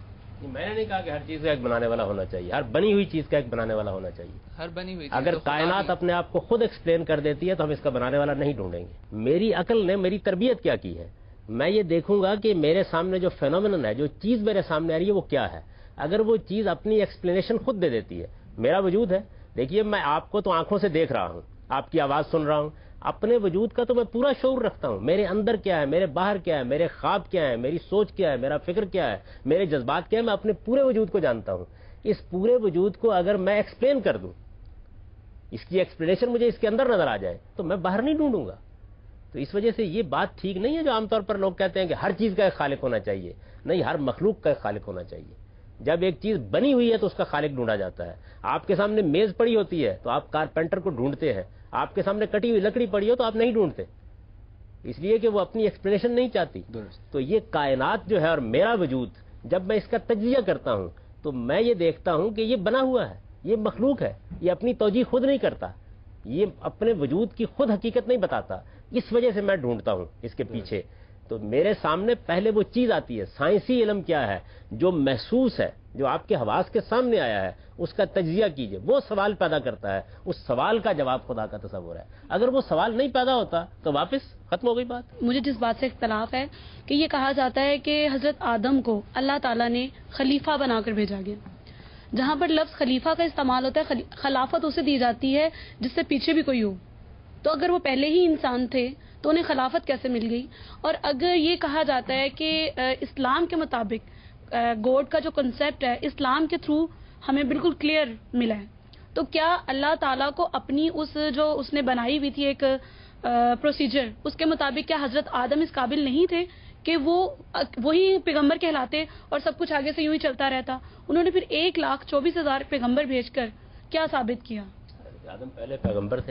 میں نے نہیں کہا کہ ہر چیز کا ایک بنانے والا ہونا چاہیے، ہر بنی ہوئی چیز کا ایک بنانے والا ہونا چاہیے. ہر بنی ہوئی اگر کائنات اپنے آپ کو خود ایکسپلین کر دیتی ہے تو ہم اس کا بنانے والا نہیں ڈھونڈیں گے. میری عقل نے میری تربیت کیا کی ہے، میں یہ دیکھوں گا کہ میرے سامنے جو فینومینن ہے، جو چیز میرے سامنے آ رہی ہے وہ کیا ہے. اگر وہ چیز اپنی ایکسپلینیشن خود دے دیتی ہے، میرا وجود ہے. دیکھیے، میں آپ کو تو آنکھوں سے دیکھ رہا ہوں، آپ کی آواز سن رہا ہوں، اپنے وجود کا تو میں پورا شعور رکھتا ہوں. میرے اندر کیا ہے، میرے باہر کیا ہے، میرے خواب کیا ہے، میری سوچ کیا ہے، میرا فکر کیا ہے، میرے جذبات کیا ہے، میں اپنے پورے وجود کو جانتا ہوں. اس پورے وجود کو اگر میں ایکسپلین کر دوں، اس کی ایکسپلینیشن مجھے اس کے اندر نظر آ جائے تو میں باہر نہیں ڈھونڈوں گا. تو اس وجہ سے یہ بات ٹھیک نہیں ہے جو عام طور پر لوگ کہتے ہیں کہ ہر چیز کا ایک خالق ہونا چاہیے. نہیں، ہر مخلوق کا ایک خالق ہونا چاہیے. جب ایک چیز بنی ہوئی ہے تو اس کا خالق ڈھونڈا جاتا ہے. آپ کے سامنے میز پڑی ہوتی ہے تو آپ کارپینٹر کو ڈھونڈتے ہیں. آپ کے سامنے کٹی ہوئی لکڑی پڑی ہو تو آپ نہیں ڈھونڈتے، اس لیے کہ وہ اپنی ایکسپلینیشن نہیں چاہتی. تو یہ کائنات جو ہے اور میرا وجود، جب میں اس کا تجزیہ کرتا ہوں تو میں یہ دیکھتا ہوں کہ یہ بنا ہوا ہے، یہ مخلوق ہے، یہ اپنی توجیہ خود نہیں کرتا، یہ اپنے وجود کی خود حقیقت نہیں بتاتا. اس وجہ سے میں ڈھونڈتا ہوں اس کے پیچھے. تو میرے سامنے پہلے وہ چیز آتی ہے. سائنسی علم کیا ہے؟ جو محسوس ہے، جو آپ کے حواس کے سامنے آیا ہے، اس کا تجزیہ کیجئے. وہ سوال پیدا کرتا ہے، اس سوال کا جواب خدا کا تصور ہے. اگر وہ سوال نہیں پیدا ہوتا تو واپس ختم ہو گئی بات. مجھے جس بات سے اختلاف ہے کہ یہ کہا جاتا ہے کہ حضرت آدم کو اللہ تعالیٰ نے خلیفہ بنا کر بھیجا گیا. جہاں پر لفظ خلیفہ کا استعمال ہوتا ہے، خلافت اسے دی جاتی ہے جس سے پیچھے بھی کوئی ہو. تو اگر وہ پہلے ہی انسان تھے تو انہیں خلافت کیسے مل گئی؟ اور اگر یہ کہا جاتا ہے کہ اسلام کے مطابق گوڈ کا جو کنسیپٹ ہے اسلام کے تھرو ہمیں بالکل کلیئر ملا ہے، تو کیا اللہ تعالیٰ کو اپنی اس جو اس نے بنائی ہوئی تھی ایک پروسیجر، اس کے مطابق کیا حضرت آدم اس قابل نہیں تھے کہ وہ وہی پیغمبر کہلاتے اور سب کچھ آگے سے یوں ہی چلتا رہتا؟ انہوں نے پھر ایک لاکھ چوبیس ہزار پیغمبر بھیج کر کیا ثابت کیا؟ آدم پہلے پیغمبر تھے،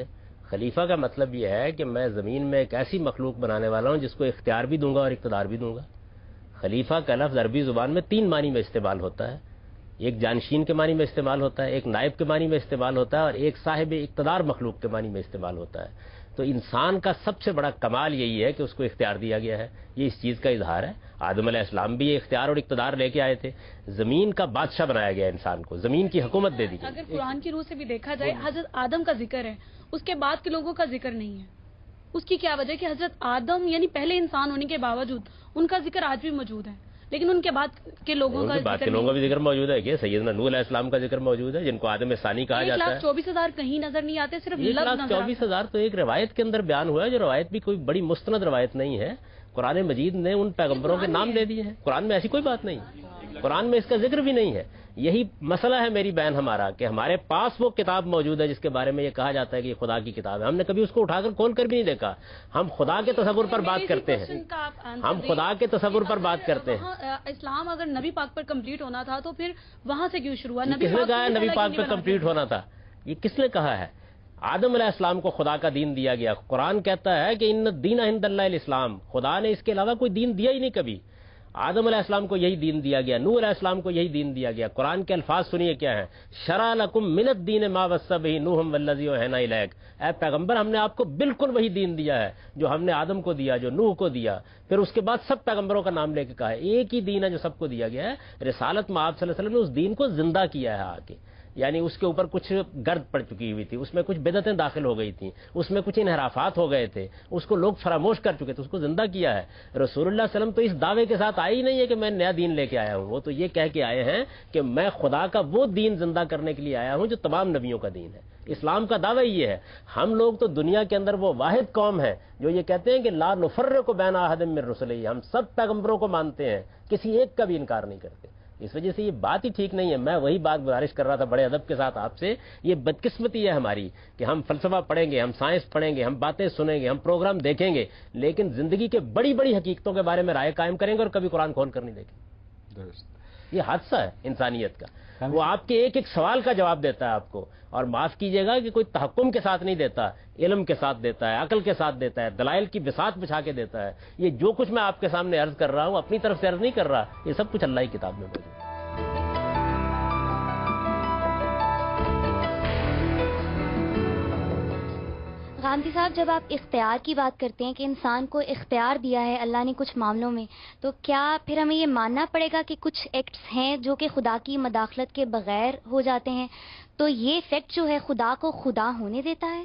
خلیفہ کا مطلب یہ ہے کہ میں زمین میں ایک ایسی مخلوق بنانے والا ہوں جس کو اختیار بھی دوں گا اور اقتدار بھی دوں گا. خلیفہ کا لفظ عربی زبان میں تین معنی میں استعمال ہوتا ہے. ایک جانشین کے معنی میں استعمال ہوتا ہے, ایک نائب کے معنی میں استعمال ہوتا ہے, اور ایک صاحب اقتدار مخلوق کے معنی میں استعمال ہوتا ہے. تو انسان کا سب سے بڑا کمال یہی ہے کہ اس کو اختیار دیا گیا ہے. یہ اس چیز کا اظہار ہے. آدم علیہ السلام بھی یہ اختیار اور اقتدار لے کے آئے تھے. زمین کا بادشاہ بنایا گیا انسان کو, زمین کی حکومت دے دی گئی. اگر قرآن کی روح سے بھی دیکھا جائے, حضرت آدم کا ذکر ہے, اس کے بعد کے لوگوں کا ذکر نہیں ہے. اس کی کیا وجہ ہے کہ حضرت آدم یعنی پہلے انسان ہونے کے باوجود ان کا ذکر آج بھی موجود ہے, لیکن ان کے بعد کے لوگوں کا بعد کے لوگوں کا بھی ذکر موجود ہے. کہ سیدنا نوح علیہ السلام کا ذکر موجود ہے, جن کو آدم ثانی کہا جاتا ہے. ایک لاکھ چوبیس ہزار کہیں نظر نہیں آتے, صرف ایک لاکھ چوبیس ہزار تو ایک روایت کے اندر بیان ہوا ہے, جو روایت بھی کوئی بڑی مستند روایت نہیں ہے. قرآن مجید نے ان پیغمبروں کے نام دے دیے ہیں. قرآن میں ایسی کوئی بات نہیں, قرآن میں اس کا ذکر بھی نہیں ہے. یہی مسئلہ ہے میری بہن ہمارا, کہ ہمارے پاس وہ کتاب موجود ہے جس کے بارے میں یہ کہا جاتا ہے کہ یہ خدا کی کتاب ہے. ہم نے کبھی اس کو اٹھا کر کھول کر بھی نہیں دیکھا. ہم خدا کے تصور پر بات کرتے ہیں, ہم خدا کے تصور پر بات کرتے ہیں. اسلام اگر نبی پاک پر کمپلیٹ ہونا تھا تو پھر وہاں سے کیوں شروع ہوا؟ کس نے کہا ہے نبی پاک پر کمپلیٹ ہونا تھا؟ یہ کس نے کہا ہے؟ آدم علیہ السلام کو خدا کا دین دیا گیا. قرآن کہتا ہے کہ ان الدین عند اللہ الاسلام, خدا نے اس کے علاوہ کوئی دین دیا ہی نہیں کبھی. آدم علیہ السلام کو یہی دین دیا گیا, نوح علیہ السلام کو یہی دین دیا گیا. قرآن کے الفاظ سنیے کیا ہیں, شرع لکم من الدین ما وصی بہ نوح والذی اوحینا الیک. اے پیغمبر, ہم نے آپ کو بالکل وہی دین دیا ہے جو ہم نے آدم کو دیا, جو نوح کو دیا. پھر اس کے بعد سب پیغمبروں کا نام لے کے کہا ہے ایک ہی دین ہے جو سب کو دیا گیا ہے. رسالت میں آپ صلی اللہ علیہ وسلم نے اس دین کو زندہ کیا ہے آ کے. یعنی اس کے اوپر کچھ گرد پڑ چکی ہوئی تھی, اس میں کچھ بدعتیں داخل ہو گئی تھیں, اس میں کچھ انحرافات ہو گئے تھے, اس کو لوگ فراموش کر چکے تھے, اس کو زندہ کیا ہے. رسول اللہ علیہ وسلم تو اس دعوے کے ساتھ آئے ہی نہیں ہے کہ میں نیا دین لے کے آیا ہوں. وہ تو یہ کہہ کے آئے ہیں کہ میں خدا کا وہ دین زندہ کرنے کے لیے آیا ہوں جو تمام نبیوں کا دین ہے. اسلام کا دعویٰ یہ ہے. ہم لوگ تو دنیا کے اندر وہ واحد قوم ہے جو یہ کہتے ہیں کہ لا نفرق بین احد من رسلہ, ہم سب پیغمبروں کو مانتے ہیں, کسی ایک کا بھی انکار نہیں کرتے. اس وجہ سے یہ بات ہی ٹھیک نہیں ہے. میں وہی بات گزارش کر رہا تھا بڑے ادب کے ساتھ آپ سے. یہ بدقسمتی ہے ہماری کہ ہم فلسفہ پڑھیں گے, ہم سائنس پڑھیں گے, ہم باتیں سنیں گے, ہم پروگرام دیکھیں گے, لیکن زندگی کے بڑی بڑی حقیقتوں کے بارے میں رائے قائم کریں گے اور کبھی قرآن کھول کر نہیں دیکھیں. درست, یہ حادثہ ہے انسانیت کا. وہ آپ کے ایک ایک سوال کا جواب دیتا ہے آپ کو, اور معاف کیجیے گا کہ کوئی تحکم کے ساتھ نہیں دیتا, علم کے ساتھ دیتا ہے, عقل کے ساتھ دیتا ہے, دلائل کی بساط بچھا کے دیتا ہے. یہ جو کچھ میں آپ کے سامنے عرض کر رہا ہوں اپنی طرف سے عرض نہیں کر رہا, یہ سب کچھ اللہ کی کتاب میں موجود ہے. غامدی صاحب, جب آپ اختیار کی بات کرتے ہیں کہ انسان کو اختیار دیا ہے اللہ نے کچھ معاملوں میں, تو کیا پھر ہمیں یہ ماننا پڑے گا کہ کچھ ایکٹس ہیں جو کہ خدا کی مداخلت کے بغیر ہو جاتے ہیں, تو یہ فیکٹ جو ہے خدا کو خدا ہونے دیتا ہے؟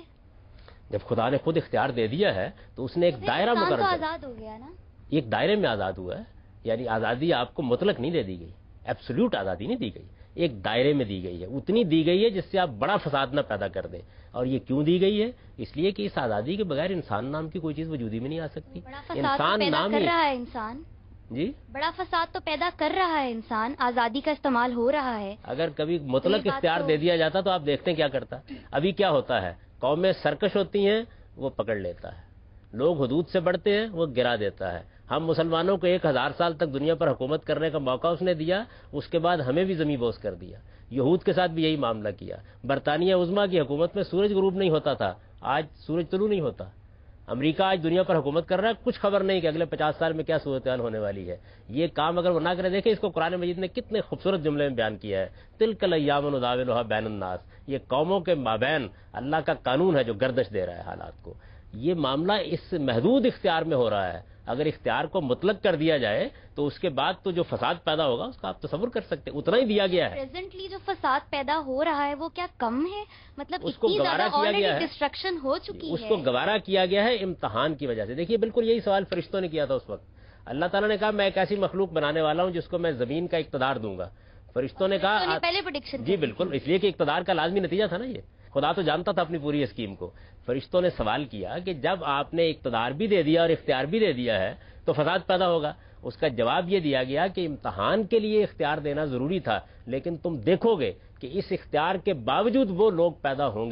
جب خدا نے خود اختیار دے دیا ہے تو اس نے ایک دائرہ مقرر کیا. آزاد ہو گیا نا, ایک دائرے میں آزاد ہوا ہے. یعنی آزادی آپ کو مطلق نہیں دے دی گئی, ایبسولوٹ آزادی نہیں دی گئی, ایک دائرے میں دی گئی ہے. اتنی دی گئی ہے جس سے آپ بڑا فساد نہ پیدا کر دیں. اور یہ کیوں دی گئی ہے؟ اس لیے کہ اس آزادی کے بغیر انسان نام کی کوئی چیز وجود میں نہیں آ سکتی. انسان نام کر رہا ہے انسان جی بڑا فساد تو پیدا کر رہا ہے انسان, آزادی کا استعمال ہو رہا ہے. اگر کبھی مطلق اختیار دے دیا جاتا تو آپ دیکھتے ہیں کیا کرتا. ابھی کیا ہوتا ہے, قومیں سرکش ہوتی ہیں, وہ پکڑ لیتا ہے. لوگ حدود سے بڑھتے ہیں, وہ گرا دیتا ہے. ہم مسلمانوں کو ایک ہزار سال تک دنیا پر حکومت کرنے کا موقع اس نے دیا, اس کے بعد ہمیں بھی زمین بوس کر دیا. یہود کے ساتھ بھی یہی معاملہ کیا. برطانیہ عظمیٰ کی حکومت میں سورج غروب نہیں ہوتا تھا, آج سورج طلوع نہیں ہوتا. امریکہ آج دنیا پر حکومت کر رہا ہے, کچھ خبر نہیں کہ اگلے پچاس سال میں کیا صورتحال ہونے والی ہے. یہ کام اگر وہ نہ کرے, دیکھیں اس کو قرآن مجید نے کتنے خوبصورت جملے میں بیان کیا ہے. تلک الایام نداولها بین الناس, یہ قوموں کے مابین اللہ کا قانون ہے جو گردش دے رہا ہے حالات کو. یہ معاملہ اس محدود اختیار میں ہو رہا ہے. اگر اختیار کو مطلق کر دیا جائے تو اس کے بعد تو جو فساد پیدا ہوگا اس کا آپ تصور کر سکتے ہیں, اتنا ہی دیا گیا ہے. پریزنٹلی جو فساد پیدا ہو رہا ہے وہ کیا کم ہے؟ مطلب اس کو گوارا کیا گیا ہے, ڈسٹرکشن ہو چکی ہے, اس کو گوارا کیا گیا ہے امتحان کی وجہ سے. دیکھیے بالکل یہی سوال فرشتوں نے کیا تھا اس وقت. اللہ تعالیٰ نے کہا میں ایک ایسی مخلوق بنانے والا ہوں جس کو میں زمین کا اقتدار دوں گا. فرشتوں نے کہا پہلے پریڈکشن, جی بالکل, اس لیے کہ اقتدار کا لازمی نتیجہ تھا نا یہ. خدا تو جانتا تھا اپنی پوری اسکیم کو. فرشتوں نے سوال کیا کہ جب آپ نے اقتدار بھی دے دیا اور اختیار بھی دے دیا ہے تو فساد پیدا ہوگا. اس کا جواب یہ دیا گیا کہ امتحان کے لیے اختیار دینا ضروری تھا, لیکن تم دیکھو گے کہ اس اختیار کے باوجود وہ لوگ پیدا ہوں گے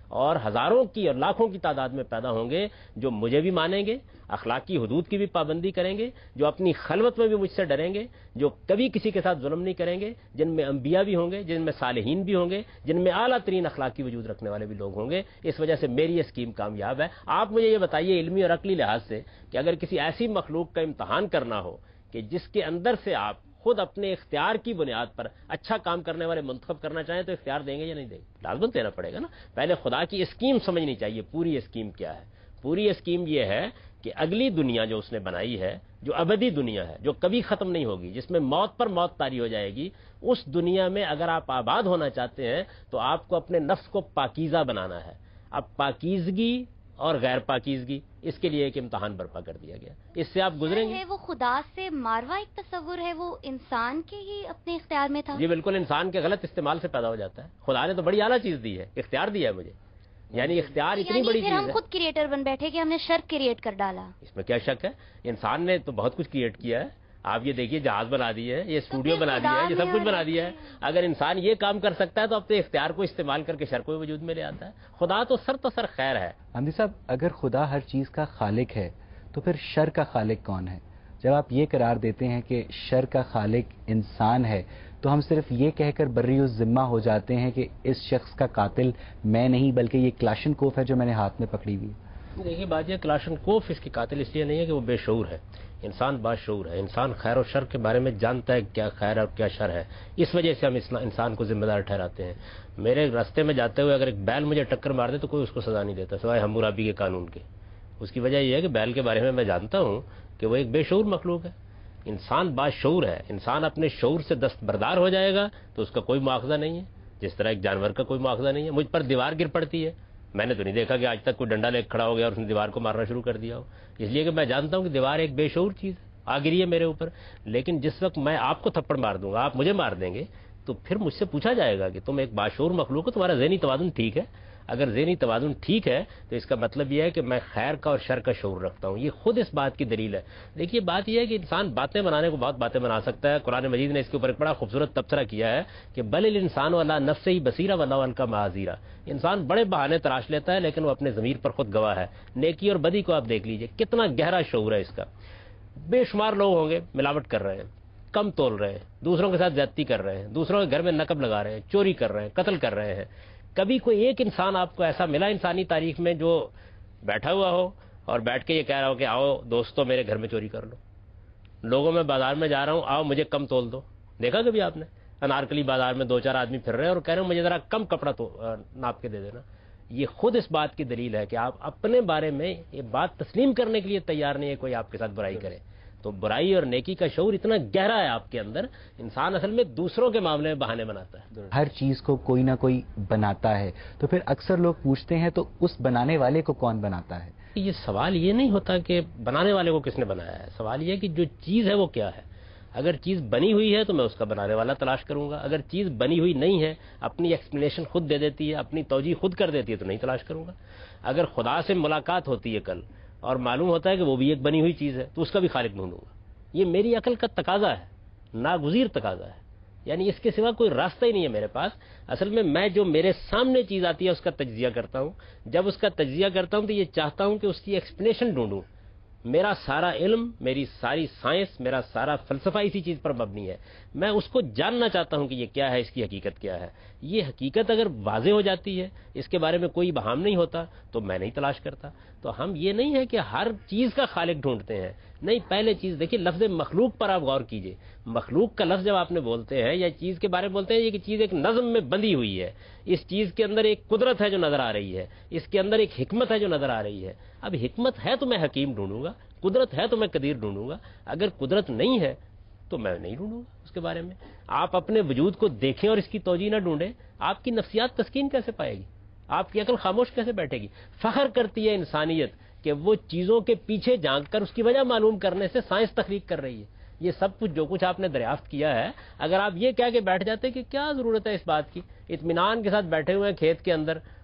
اور ہزاروں کی اور لاکھوں کی تعداد میں پیدا ہوں گے جو مجھے بھی مانیں گے، اخلاقی حدود کی بھی پابندی کریں گے، جو اپنی خلوت میں بھی مجھ سے ڈریں گے، جو کبھی کسی کے ساتھ ظلم نہیں کریں گے، جن میں انبیاء بھی ہوں گے، جن میں صالحین بھی ہوں گے، جن میں اعلیٰ ترین اخلاقی وجود رکھنے والے بھی لوگ ہوں گے. اس وجہ سے میری یہ اسکیم کامیاب ہے. آپ مجھے یہ بتائیے علمی اور عقلی لحاظ سے کہ اگر کسی ایسی مخلوق کا امتحان کرنا ہو کہ جس کے اندر سے آپ خود اپنے اختیار کی بنیاد پر اچھا کام کرنے والے منتخب کرنا چاہیں تو اختیار دیں گے یا نہیں دیں گے؟ لازماً دینا پڑے گا نا. پہلے خدا کی اسکیم سمجھنی چاہیے. پوری اسکیم کیا ہے؟ پوری اسکیم یہ ہے کہ اگلی دنیا جو اس نے بنائی ہے، جو ابدی دنیا ہے، جو کبھی ختم نہیں ہوگی، جس میں موت پر موت طاری ہو جائے گی، اس دنیا میں اگر آپ آباد ہونا چاہتے ہیں تو آپ کو اپنے نفس کو پاکیزہ بنانا ہے. اب پاکیزگی اور غیر پاکیزگی، اس کے لیے ایک امتحان برپا کر دیا گیا. اس سے آپ گزریں گے. وہ خدا سے ماروا ایک تصور ہے، وہ انسان کے ہی اپنے اختیار میں تھا. جی بالکل، انسان کے غلط استعمال سے پیدا ہو جاتا ہے. خدا نے تو بڑی اعلیٰ چیز دی ہے، اختیار دیا ہے مجھے. یعنی اختیار اتنی بڑی چیز ہے. ہم خود کریٹر بن بیٹھے کہ ہم نے شر کریٹ کر ڈالا. اس میں کیا شک ہے؟ انسان نے تو بہت کچھ کریٹ کیا ہے. آپ یہ دیکھیے، جہاز بنا دیے ہیں، یہ اسٹوڈیو بنا دیا ہے، یہ سب کچھ بنا دیا ہے. اگر انسان یہ کام کر سکتا ہے تو اب تو اختیار کو استعمال کر کے شر کو وجود میں لے آتا ہے. خدا تو سر تو سر خیر ہے. حمدی صاحب، اگر خدا ہر چیز کا خالق ہے تو پھر شر کا خالق کون ہے؟ جب آپ یہ قرار دیتے ہیں کہ شر کا خالق انسان ہے تو ہم صرف یہ کہہ کر بری الذمہ ہو جاتے ہیں کہ اس شخص کا قاتل میں نہیں بلکہ یہ کلاشنکوف ہے جو میں نے ہاتھ میں پکڑی ہوئی. دیکھیے بات یہ، کلاشنکوف اس کی قاتل اس لیے نہیں ہے کہ وہ بے شعور ہے. انسان باشعور ہے. انسان خیر و شر کے بارے میں جانتا ہے کیا خیر اور کیا شر ہے. اس وجہ سے ہم انسان کو ذمہ دار ٹھہراتے ہیں. میرے راستے میں جاتے ہوئے اگر ایک بیل مجھے ٹکر مار دے تو کوئی اس کو سزا نہیں دیتا سوائے حمورابی کے قانون کے. اس کی وجہ یہ ہے کہ بیل کے بارے میں میں جانتا ہوں کہ وہ ایک بے شعور مخلوق ہے. انسان باشعور ہے. انسان اپنے شعور سے دستبردار ہو جائے گا تو اس کا کوئی مواخذہ نہیں ہے، جس طرح ایک جانور کا کوئی مواخذہ نہیں ہے. مجھ پر دیوار گر پڑتی ہے، میں نے تو نہیں دیکھا کہ آج تک کوئی ڈنڈا لے کھڑا ہو گیا اور اس نے دیوار کو مارنا شروع کر دیا ہو. اس لیے کہ میں جانتا ہوں کہ دیوار ایک بے شعور چیز ہے، آ گری ہے میرے اوپر. لیکن جس وقت میں آپ کو تھپڑ مار دوں گا، آپ مجھے مار دیں گے، تو پھر مجھ سے پوچھا جائے گا کہ تم ایک باشعور مخلوق ہو، تمہارا ذہنی توازن ٹھیک ہے؟ اگر ذہنی توازن ٹھیک ہے تو اس کا مطلب یہ ہے کہ میں خیر کا اور شر کا شعور رکھتا ہوں. یہ خود اس بات کی دلیل ہے. دیکھیے بات یہ ہے کہ انسان باتیں بنانے کو بہت باتیں بنا سکتا ہے. قرآن مجید نے اس کے اوپر ایک بڑا خوبصورت تبصرہ کیا ہے کہ بل الانسان ولا نفسہ بصیرہ ولا ان کا معاذیرہ. انسان بڑے بہانے تراش لیتا ہے لیکن وہ اپنے ضمیر پر خود گواہ ہے. نیکی اور بدی کو آپ دیکھ لیجئے کتنا گہرا شعور ہے اس کا. بے شمار لوگ ہوں گے ملاوٹ کر رہے ہیں، کم تول رہے ہیں، دوسروں کے ساتھ زیادتی کر رہے ہیں، دوسروں کے گھر میں نقب لگا رہے ہیں، چوری کر رہے ہیں، قتل کر رہے ہیں. کبھی کوئی ایک انسان آپ کو ایسا ملا انسانی تاریخ میں جو بیٹھا ہوا ہو اور بیٹھ کے یہ کہہ رہا ہو کہ آؤ دوستو میرے گھر میں چوری کر لو، لوگوں میں بازار میں جا رہا ہوں آؤ مجھے کم تول دو؟ دیکھا کبھی آپ نے؟ انارکلی بازار میں دو چار آدمی پھر رہے ہیں اور کہہ رہے ہیں مجھے ذرا کم کپڑا تو ناپ کے دے دینا. یہ خود اس بات کی دلیل ہے کہ آپ اپنے بارے میں یہ بات تسلیم کرنے کے لیے تیار نہیں ہے کوئی آپ کے ساتھ برائی کرے. تو برائی اور نیکی کا شعور اتنا گہرا ہے آپ کے اندر، انسان اصل میں دوسروں کے معاملے میں بہانے بناتا ہے. ہر چیز کو کوئی نہ کوئی بناتا ہے، تو پھر اکثر لوگ پوچھتے ہیں تو اس بنانے والے کو کون بناتا ہے؟ یہ سوال یہ نہیں ہوتا کہ بنانے والے کو کس نے بنایا ہے. سوال یہ ہے کہ جو چیز ہے وہ کیا ہے. اگر چیز بنی ہوئی ہے تو میں اس کا بنانے والا تلاش کروں گا. اگر چیز بنی ہوئی نہیں ہے، اپنی ایکسپلینیشن خود دے دیتی ہے، اپنی توجیہ خود کر دیتی ہے تو نہیں تلاش کروں گا. اگر خدا سے ملاقات ہوتی ہے کل اور معلوم ہوتا ہے کہ وہ بھی ایک بنی ہوئی چیز ہے تو اس کا بھی خالق ڈھونڈوں گا. یہ میری عقل کا تقاضا ہے، ناگزیر تقاضا ہے. یعنی اس کے سوا کوئی راستہ ہی نہیں ہے میرے پاس. اصل میں میں جو میرے سامنے چیز آتی ہے اس کا تجزیہ کرتا ہوں. جب اس کا تجزیہ کرتا ہوں تو یہ چاہتا ہوں کہ اس کی ایکسپلینیشن ڈھونڈوں. میرا سارا علم، میری ساری سائنس، میرا سارا فلسفہ اسی چیز پر مبنی ہے. میں اس کو جاننا چاہتا ہوں کہ یہ کیا ہے، اس کی حقیقت کیا ہے. یہ حقیقت اگر واضح ہو جاتی ہے، اس کے بارے میں کوئی بہام نہیں ہوتا تو میں نہیں تلاش کرتا. تو ہم یہ نہیں ہے کہ ہر چیز کا خالق ڈھونڈتے ہیں. نہیں، پہلے چیز دیکھیے، لفظ مخلوق پر آپ غور کیجئے. مخلوق کا لفظ جب آپ نے بولتے ہیں یا چیز کے بارے میں بولتے ہیں، یہ کہ چیز ایک نظم میں بندھی ہوئی ہے. اس چیز کے اندر ایک قدرت ہے جو نظر آ رہی ہے، اس کے اندر ایک حکمت ہے جو نظر آ رہی ہے. اب حکمت ہے تو میں حکیم ڈھونڈوں گا، قدرت ہے تو میں قدیر ڈھونڈوں گا. اگر قدرت نہیں ہے تو میں نہیں ڈھونڈوں گا اس کے بارے میں. آپ اپنے وجود کو دیکھیں اور اس کی توجیہ نہ ڈھونڈیں، آپ کی نفسیات تسکین کیسے پائے گی؟ آپ کی عقل خاموش کیسے بیٹھے گی؟ فخر کرتی ہے انسانیت کہ وہ چیزوں کے پیچھے جھانک کر اس کی وجہ معلوم کرنے سے سائنس تخلیق کر رہی ہے. یہ سب کچھ جو کچھ آپ نے دریافت کیا ہے، اگر آپ یہ کہہ کے بیٹھ جاتے کہ کیا ضرورت ہے اس بات کی، اطمینان کے ساتھ بیٹھے ہوئے ہیں کھیت کے اندر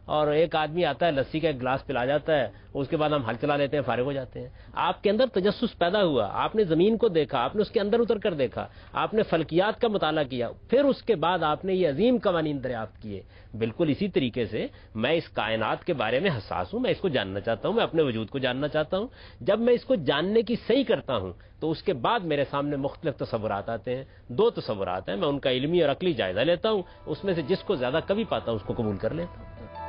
اور ایک آدمی آتا ہے لسی کا ایک گلاس پلا جاتا ہے, اس کے بعد ہم ہل چلا لیتے ہیں, فارغ ہو جاتے ہیں. آپ کے اندر تجسس پیدا ہوا, آپ نے زمین کو دیکھا, آپ نے اس کے اندر اتر کر دیکھا, آپ نے فلکیات کا مطالعہ کیا, پھر اس کے بعد آپ نے یہ عظیم قوانین دریافت کیے. بالکل اسی طریقے سے میں اس کائنات کے بارے میں حساس ہوں, میں اس کو جاننا چاہتا ہوں, میں اپنے وجود کو جاننا چاہتا ہوں. جب میں اس کو جاننے کی صحیح کرتا ہوں تو اس کے بعد میرے سامنے مختلف تصورات آتے ہیں. دو تصورات ہیں, میں ان کا علمی اور عقلی جائزہ لیتا ہوں, اس میں سے جس کو زیادہ کبھی پاتا ہوں اس کو قبول کر لیتا ہوں.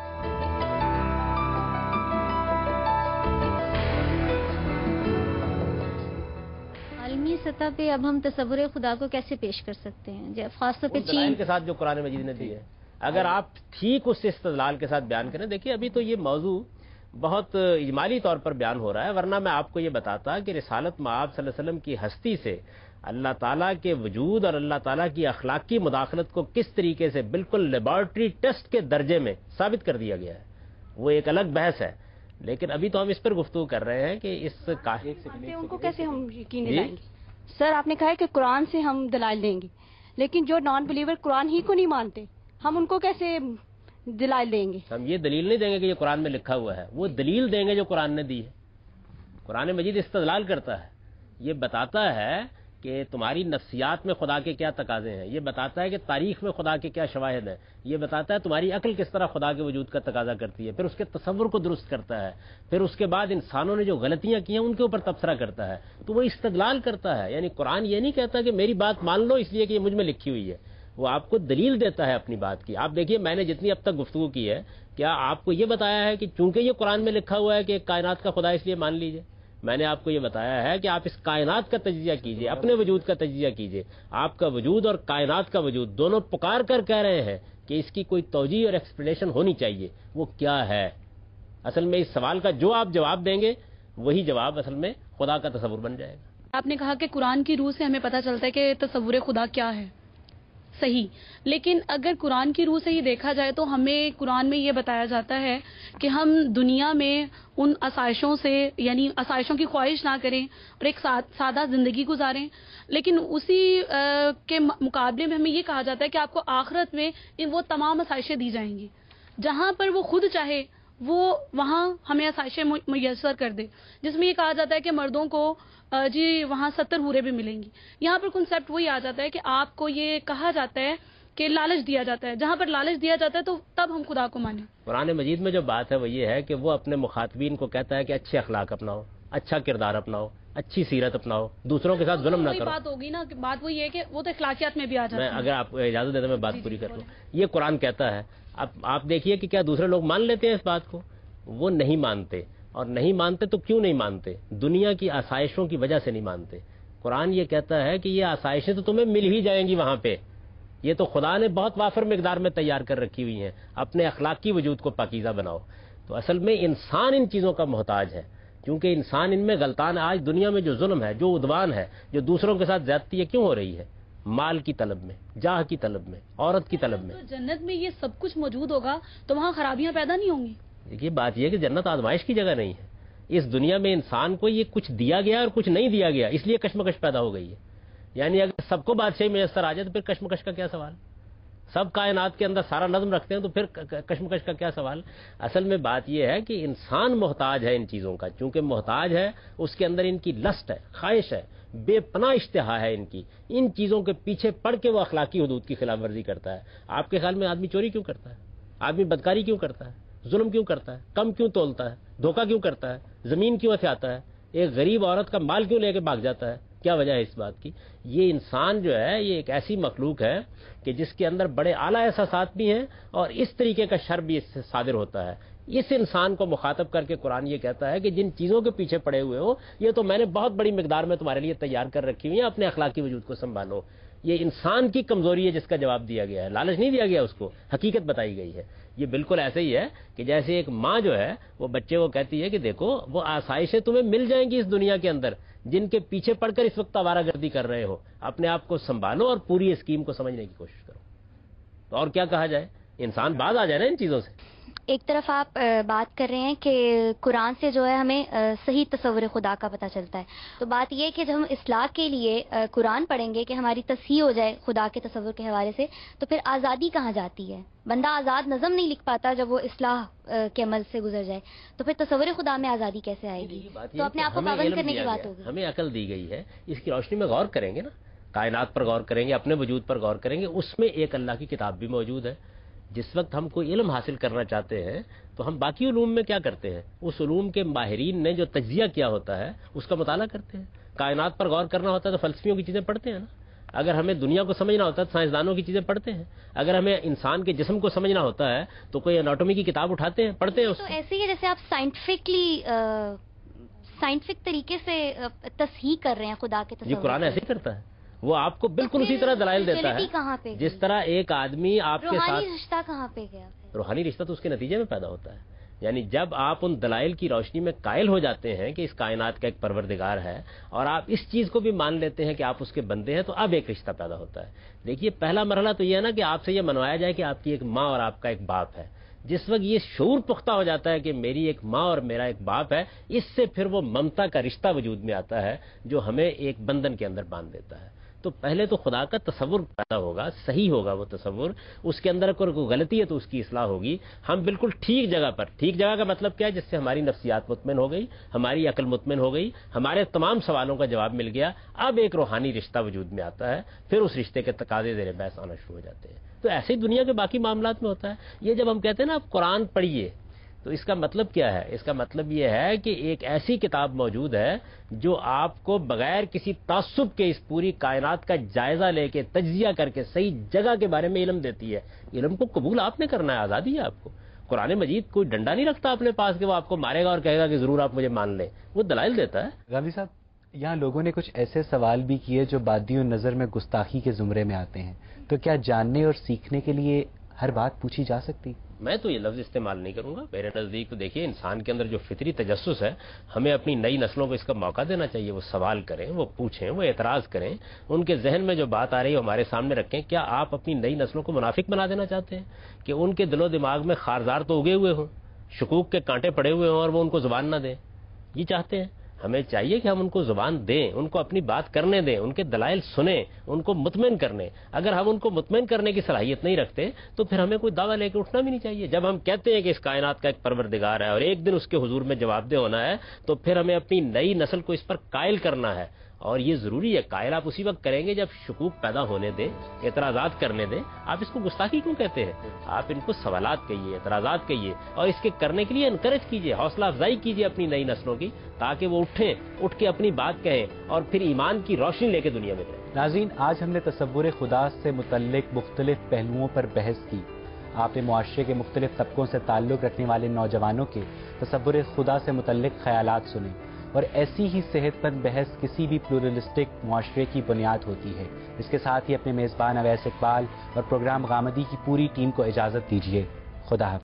عالمی سطح پہ اب ہم تصور خدا کو کیسے پیش کر سکتے ہیں, جب خاص طور پہ چین کے ساتھ جو قرآن مجید نے دی ہے, اگر آپ ٹھیک اس استدلال کے ساتھ بیان کریں. دیکھیے ابھی تو یہ موضوع بہت اجمالی طور پر بیان ہو رہا ہے, ورنہ میں آپ کو یہ بتاتا کہ رسالت مآب صلی اللہ علیہ وسلم کی ہستی سے اللہ تعالیٰ کے وجود اور اللہ تعالیٰ کی اخلاقی مداخلت کو کس طریقے سے بالکل لیبارٹری ٹیسٹ کے درجے میں ثابت کر دیا گیا ہے, وہ ایک الگ بحث ہے. لیکن ابھی تو ہم اس پر گفتگو کر رہے ہیں کہ اس کا ان کو کیسے ہم یقین دلائیں گے. سر آپ نے کہا ہے کہ قرآن سے ہم دلائل دیں گے, لیکن جو نان بلیور قرآن ہی کو نہیں مانتے, ہم ان کو کیسے دلائل دیں گے؟ ہم یہ دلیل نہیں دیں گے کہ یہ قرآن میں لکھا ہوا ہے, وہ دلیل دیں گے جو قرآن نے دی ہے. قرآن مجید استدلال کرتا ہے, یہ بتاتا ہے کہ تمہاری نفسیات میں خدا کے کیا تقاضے ہیں, یہ بتاتا ہے کہ تاریخ میں خدا کے کیا شواہد ہیں, یہ بتاتا ہے تمہاری عقل کس طرح خدا کے وجود کا تقاضا کرتی ہے, پھر اس کے تصور کو درست کرتا ہے, پھر اس کے بعد انسانوں نے جو غلطیاں کی ہیں ان کے اوپر تبصرہ کرتا ہے. تو وہ استدلال کرتا ہے. یعنی قرآن یہ نہیں کہتا کہ میری بات مان لو اس لیے کہ یہ مجھ میں لکھی ہوئی ہے, وہ آپ کو دلیل دیتا ہے اپنی بات کی. آپ دیکھیے میں نے جتنی اب تک گفتگو کی ہے, کیا آپ کو یہ بتایا ہے کہ چونکہ یہ قرآن میں لکھا ہوا ہے کہ کائنات کا خدا اس لیے مان لیجئے؟ میں نے آپ کو یہ بتایا ہے کہ آپ اس کائنات کا تجزیہ کیجئے, اپنے وجود کا تجزیہ کیجئے. آپ کا وجود اور کائنات کا وجود دونوں پکار کر کہہ رہے ہیں کہ اس کی کوئی توجیہ اور ایکسپلینیشن ہونی چاہیے. وہ کیا ہے؟ اصل میں اس سوال کا جو آپ جواب دیں گے وہی جواب اصل میں خدا کا تصور بن جائے گا. آپ نے کہا کہ قرآن کی روح سے ہمیں پتہ چلتا ہے کہ تصور خدا کیا ہے, صحیح, لیکن اگر قرآن کی روح سے ہی دیکھا جائے تو ہمیں قرآن میں یہ بتایا جاتا ہے کہ ہم دنیا میں ان آسائشوں سے, یعنی آسائشوں کی خواہش نہ کریں اور ایک سادہ زندگی گزاریں, لیکن اسی کے مقابلے میں ہمیں یہ کہا جاتا ہے کہ آپ کو آخرت میں وہ تمام آسائشیں دی جائیں گی جہاں پر وہ خود چاہے وہ وہاں ہمیں آسائشیں میسر کر دے, جس میں یہ کہا جاتا ہے کہ مردوں کو جی وہاں ستر حوریں بھی ملیں گی. یہاں پر کنسیپٹ وہی آ جاتا ہے کہ آپ کو یہ کہا جاتا ہے کہ لالچ دیا جاتا ہے, جہاں پر لالچ دیا جاتا ہے تو تب ہم خدا کو مانیں. قرآن مجید میں جو بات ہے وہ یہ ہے کہ وہ اپنے مخاطبین کو کہتا ہے کہ اچھے اخلاق اپناؤ, اچھا کردار اپناؤ, اچھی سیرت اپناؤ, دوسروں کے ساتھ ظلم نہ کرو. بات ہوگی نا, بات وہی ہے کہ وہ تو اخلاقیات میں بھی آ جاتا ہے. اگر آپ اجازت دیتے میں بات پوری کر لوں. یہ قرآن کہتا ہے, اب آپ دیکھیے کہ کیا دوسرے لوگ مان لیتے ہیں اس بات کو؟ وہ نہیں مانتے, اور نہیں مانتے تو کیوں نہیں مانتے؟ دنیا کی آسائشوں کی وجہ سے نہیں مانتے. قرآن یہ کہتا ہے کہ یہ آسائشیں تو تمہیں مل ہی جائیں گی وہاں پہ, یہ تو خدا نے بہت وافر مقدار میں تیار کر رکھی ہوئی ہیں, اپنے اخلاقی وجود کو پاکیزہ بناؤ. تو اصل میں انسان ان چیزوں کا محتاج ہے, کیونکہ انسان ان میں غلطان. آج دنیا میں جو ظلم ہے, جو عدوان ہے, جو دوسروں کے ساتھ زیادتی ہے, کیوں ہو رہی ہے؟ مال کی طلب میں, جاہ کی طلب میں, عورت کی طلب میں. تو جنت میں یہ سب کچھ موجود ہوگا تو وہاں خرابیاں پیدا نہیں ہوں گی. دیکھیے بات یہ ہے کہ جنت آزمائش کی جگہ نہیں ہے. اس دنیا میں انسان کو یہ کچھ دیا گیا اور کچھ نہیں دیا گیا, اس لیے کشمکش پیدا ہو گئی ہے. یعنی اگر سب کو بادشاہی میسر آ جائے تو پھر کشمکش کا کیا سوال؟ سب کائنات کے اندر سارا نظم رکھتے ہیں تو پھر کشمکش کا کیا سوال؟ اصل میں بات یہ ہے کہ انسان محتاج ہے ان چیزوں کا. چونکہ محتاج ہے, اس کے اندر ان کی لسٹ ہے, خواہش ہے, بے پناہ اشتہا ہے ان کی. ان چیزوں کے پیچھے پڑ کے وہ اخلاقی حدود کی خلاف ورزی کرتا ہے. آپ کے خیال میں آدمی چوری کیوں کرتا ہے؟ آدمی بدکاری کیوں کرتا ہے؟ ظلم کیوں کرتا ہے؟ کم کیوں تولتا ہے؟ دھوکہ کیوں کرتا ہے؟ زمین کیوں ہتھیاتا ہے؟ ایک غریب عورت کا مال کیوں لے کے بھاگ جاتا ہے؟ کیا وجہ ہے اس بات کی؟ یہ انسان جو ہے یہ ایک ایسی مخلوق ہے کہ جس کے اندر بڑے اعلیٰ احساسات بھی ہیں اور اس طریقے کا شر بھی اس سے صادر ہوتا ہے. اس انسان کو مخاطب کر کے قرآن یہ کہتا ہے کہ جن چیزوں کے پیچھے پڑے ہوئے ہو یہ تو میں نے بہت بڑی مقدار میں تمہارے لیے تیار کر رکھی ہوئی ہیں, اپنے اخلاقی وجود کو سنبھالو. یہ انسان کی کمزوری ہے جس کا جواب دیا گیا ہے, لالچ نہیں دیا گیا اس کو, حقیقت بتائی گئی ہے. یہ بالکل ایسے ہی ہے کہ جیسے ایک ماں جو ہے وہ بچے کو کہتی ہے کہ دیکھو وہ آسائشیں تمہیں مل جائیں گی اس دنیا کے اندر جن کے پیچھے پڑ کر اس وقت آوارہ گردی کر رہے ہو, اپنے آپ کو سنبھالو اور پوری اسکیم کو سمجھنے کی کوشش کرو. تو اور کیا کہا جائے, انسان باز آ جائے نا ان چیزوں سے. ایک طرف آپ بات کر رہے ہیں کہ قرآن سے جو ہے ہمیں صحیح تصور خدا کا پتہ چلتا ہے، تو بات یہ کہ جب ہم اصلاح کے لیے قرآن پڑھیں گے کہ ہماری تصحیح ہو جائے خدا کے تصور کے حوالے سے، تو پھر آزادی کہاں جاتی ہے؟ بندہ آزاد نظم نہیں لکھ پاتا جب وہ اصلاح کے عمل سے گزر جائے، تو پھر تصور خدا میں آزادی کیسے آئے گی؟ تو اپنے آپ کو پابند کرنے کی بات ہوگی. ہمیں عقل دی گئی ہے، اس کی روشنی میں غور کریں گے نا، کائنات پر غور کریں گے، اپنے وجود پر غور کریں گے، اس میں ایک اللہ کی کتاب بھی موجود ہے. جس وقت ہم کوئی علم حاصل کرنا چاہتے ہیں تو ہم باقی علوم میں کیا کرتے ہیں؟ اس علوم کے ماہرین نے جو تجزیہ کیا ہوتا ہے اس کا مطالعہ کرتے ہیں. کائنات پر غور کرنا ہوتا ہے تو فلسفیوں کی چیزیں پڑھتے ہیں نا. اگر ہمیں دنیا کو سمجھنا ہوتا ہے تو سائنسدانوں کی چیزیں پڑھتے ہیں. اگر ہمیں انسان کے جسم کو سمجھنا ہوتا ہے تو کوئی اناٹومی کی کتاب اٹھاتے ہیں، پڑھتے ہیں. تو ایسے ہی جیسے آپ سائنٹیفکلی سائنٹیفک طریقے سے تصحیح کر رہے ہیں خدا کے تصور. یہ قرآن ایسے ہی کرتا ہے، وہ آپ کو بالکل اسی طرح دلائل دیتا ہے. جس طرح ایک آدمی آپ کے ساتھ، روحانی رشتہ کہاں پہ گیا؟ روحانی رشتہ تو اس کے نتیجے میں پیدا ہوتا ہے. یعنی جب آپ ان دلائل کی روشنی میں قائل ہو جاتے ہیں کہ اس کائنات کا ایک پروردگار ہے اور آپ اس چیز کو بھی مان لیتے ہیں کہ آپ اس کے بندے ہیں، تو اب ایک رشتہ پیدا ہوتا ہے. دیکھیے پہلا مرحلہ تو یہ ہے نا کہ آپ سے یہ منوایا جائے کہ آپ کی ایک ماں اور آپ کا ایک باپ ہے. جس وقت یہ شعور پختہ ہو جاتا ہے کہ میری ایک ماں اور میرا ایک باپ ہے، اس سے پھر وہ ممتا کا رشتہ وجود میں آتا ہے جو ہمیں ایک بندھن کے اندر باندھ دیتا ہے. تو پہلے تو خدا کا تصور پیدا ہوگا، صحیح ہوگا وہ تصور، اس کے اندر کوئی غلطی ہے تو اس کی اصلاح ہوگی. ہم بالکل ٹھیک جگہ پر، ٹھیک جگہ کا مطلب کیا ہے؟ جس سے ہماری نفسیات مطمئن ہو گئی، ہماری عقل مطمئن ہو گئی، ہمارے تمام سوالوں کا جواب مل گیا. اب ایک روحانی رشتہ وجود میں آتا ہے، پھر اس رشتے کے تقاضے زیر بحث آنا شروع ہو جاتے ہیں. تو ایسے ہی دنیا کے باقی معاملات میں ہوتا ہے. یہ جب ہم کہتے ہیں نا آپ قرآن پڑھیے، تو اس کا مطلب کیا ہے؟ اس کا مطلب یہ ہے کہ ایک ایسی کتاب موجود ہے جو آپ کو بغیر کسی تعصب کے اس پوری کائنات کا جائزہ لے کے تجزیہ کر کے صحیح جگہ کے بارے میں علم دیتی ہے. علم کو قبول آپ نے کرنا ہے، آزادی ہے آپ کو. قرآن مجید کوئی ڈنڈا نہیں رکھتا اپنے پاس کہ وہ آپ کو مارے گا اور کہے گا کہ ضرور آپ مجھے مان لیں. وہ دلائل دیتا ہے. غازی صاحب، یہاں لوگوں نے کچھ ایسے سوال بھی کیے جو بادیوں نظر میں گستاخی کے زمرے میں آتے ہیں، تو کیا جاننے اور سیکھنے کے لیے ہر بات پوچھی جا سکتی؟ میں تو یہ لفظ استعمال نہیں کروں گا. میرے نزدیک تو دیکھیے انسان کے اندر جو فطری تجسس ہے، ہمیں اپنی نئی نسلوں کو اس کا موقع دینا چاہیے. وہ سوال کریں، وہ پوچھیں، وہ اعتراض کریں، ان کے ذہن میں جو بات آ رہی ہے ہمارے سامنے رکھیں. کیا آپ اپنی نئی نسلوں کو منافق بنا دینا چاہتے ہیں کہ ان کے دل و دماغ میں خارزار تو اگے ہوئے ہوں، شکوک کے کانٹے پڑے ہوئے ہوں اور وہ ان کو زبان نہ دیں؟ یہ چاہتے ہیں؟ ہمیں چاہیے کہ ہم ان کو زبان دیں، ان کو اپنی بات کرنے دیں، ان کے دلائل سنیں، ان کو مطمئن کرنے. اگر ہم ان کو مطمئن کرنے کی صلاحیت نہیں رکھتے تو پھر ہمیں کوئی دعویٰ لے کے اٹھنا بھی نہیں چاہیے. جب ہم کہتے ہیں کہ اس کائنات کا ایک پروردگار ہے اور ایک دن اس کے حضور میں جواب دہ ہونا ہے، تو پھر ہمیں اپنی نئی نسل کو اس پر قائل کرنا ہے. اور یہ ضروری ہے. قائل آپ اسی وقت کریں گے جب شکوک پیدا ہونے دیں، اعتراضات کرنے دیں. آپ اس کو گستاخی کیوں کہتے ہیں؟ آپ ان کو سوالات کہیے، اعتراضات کہیے، اور اس کے کرنے کے لیے انکریج کیجیے، حوصلہ افزائی کیجیے اپنی نئی نسلوں کی، تاکہ وہ اٹھیں، اٹھ کے اپنی بات کہیں اور پھر ایمان کی روشنی لے کے دنیا میں جائیں. ناظرین، آج ہم نے تصور خدا سے متعلق مختلف پہلوؤں پر بحث کی. آپ نے معاشرے کے مختلف طبقوں سے تعلق رکھنے والے نوجوانوں کے تصور خدا سے متعلق خیالات سنے، اور ایسی ہی صحت مند بحث کسی بھی پلورلسٹک معاشرے کی بنیاد ہوتی ہے. اس کے ساتھ ہی اپنے میزبان اویس اقبال اور پروگرام غامدی کی پوری ٹیم کو اجازت دیجیے. خدا حافظ.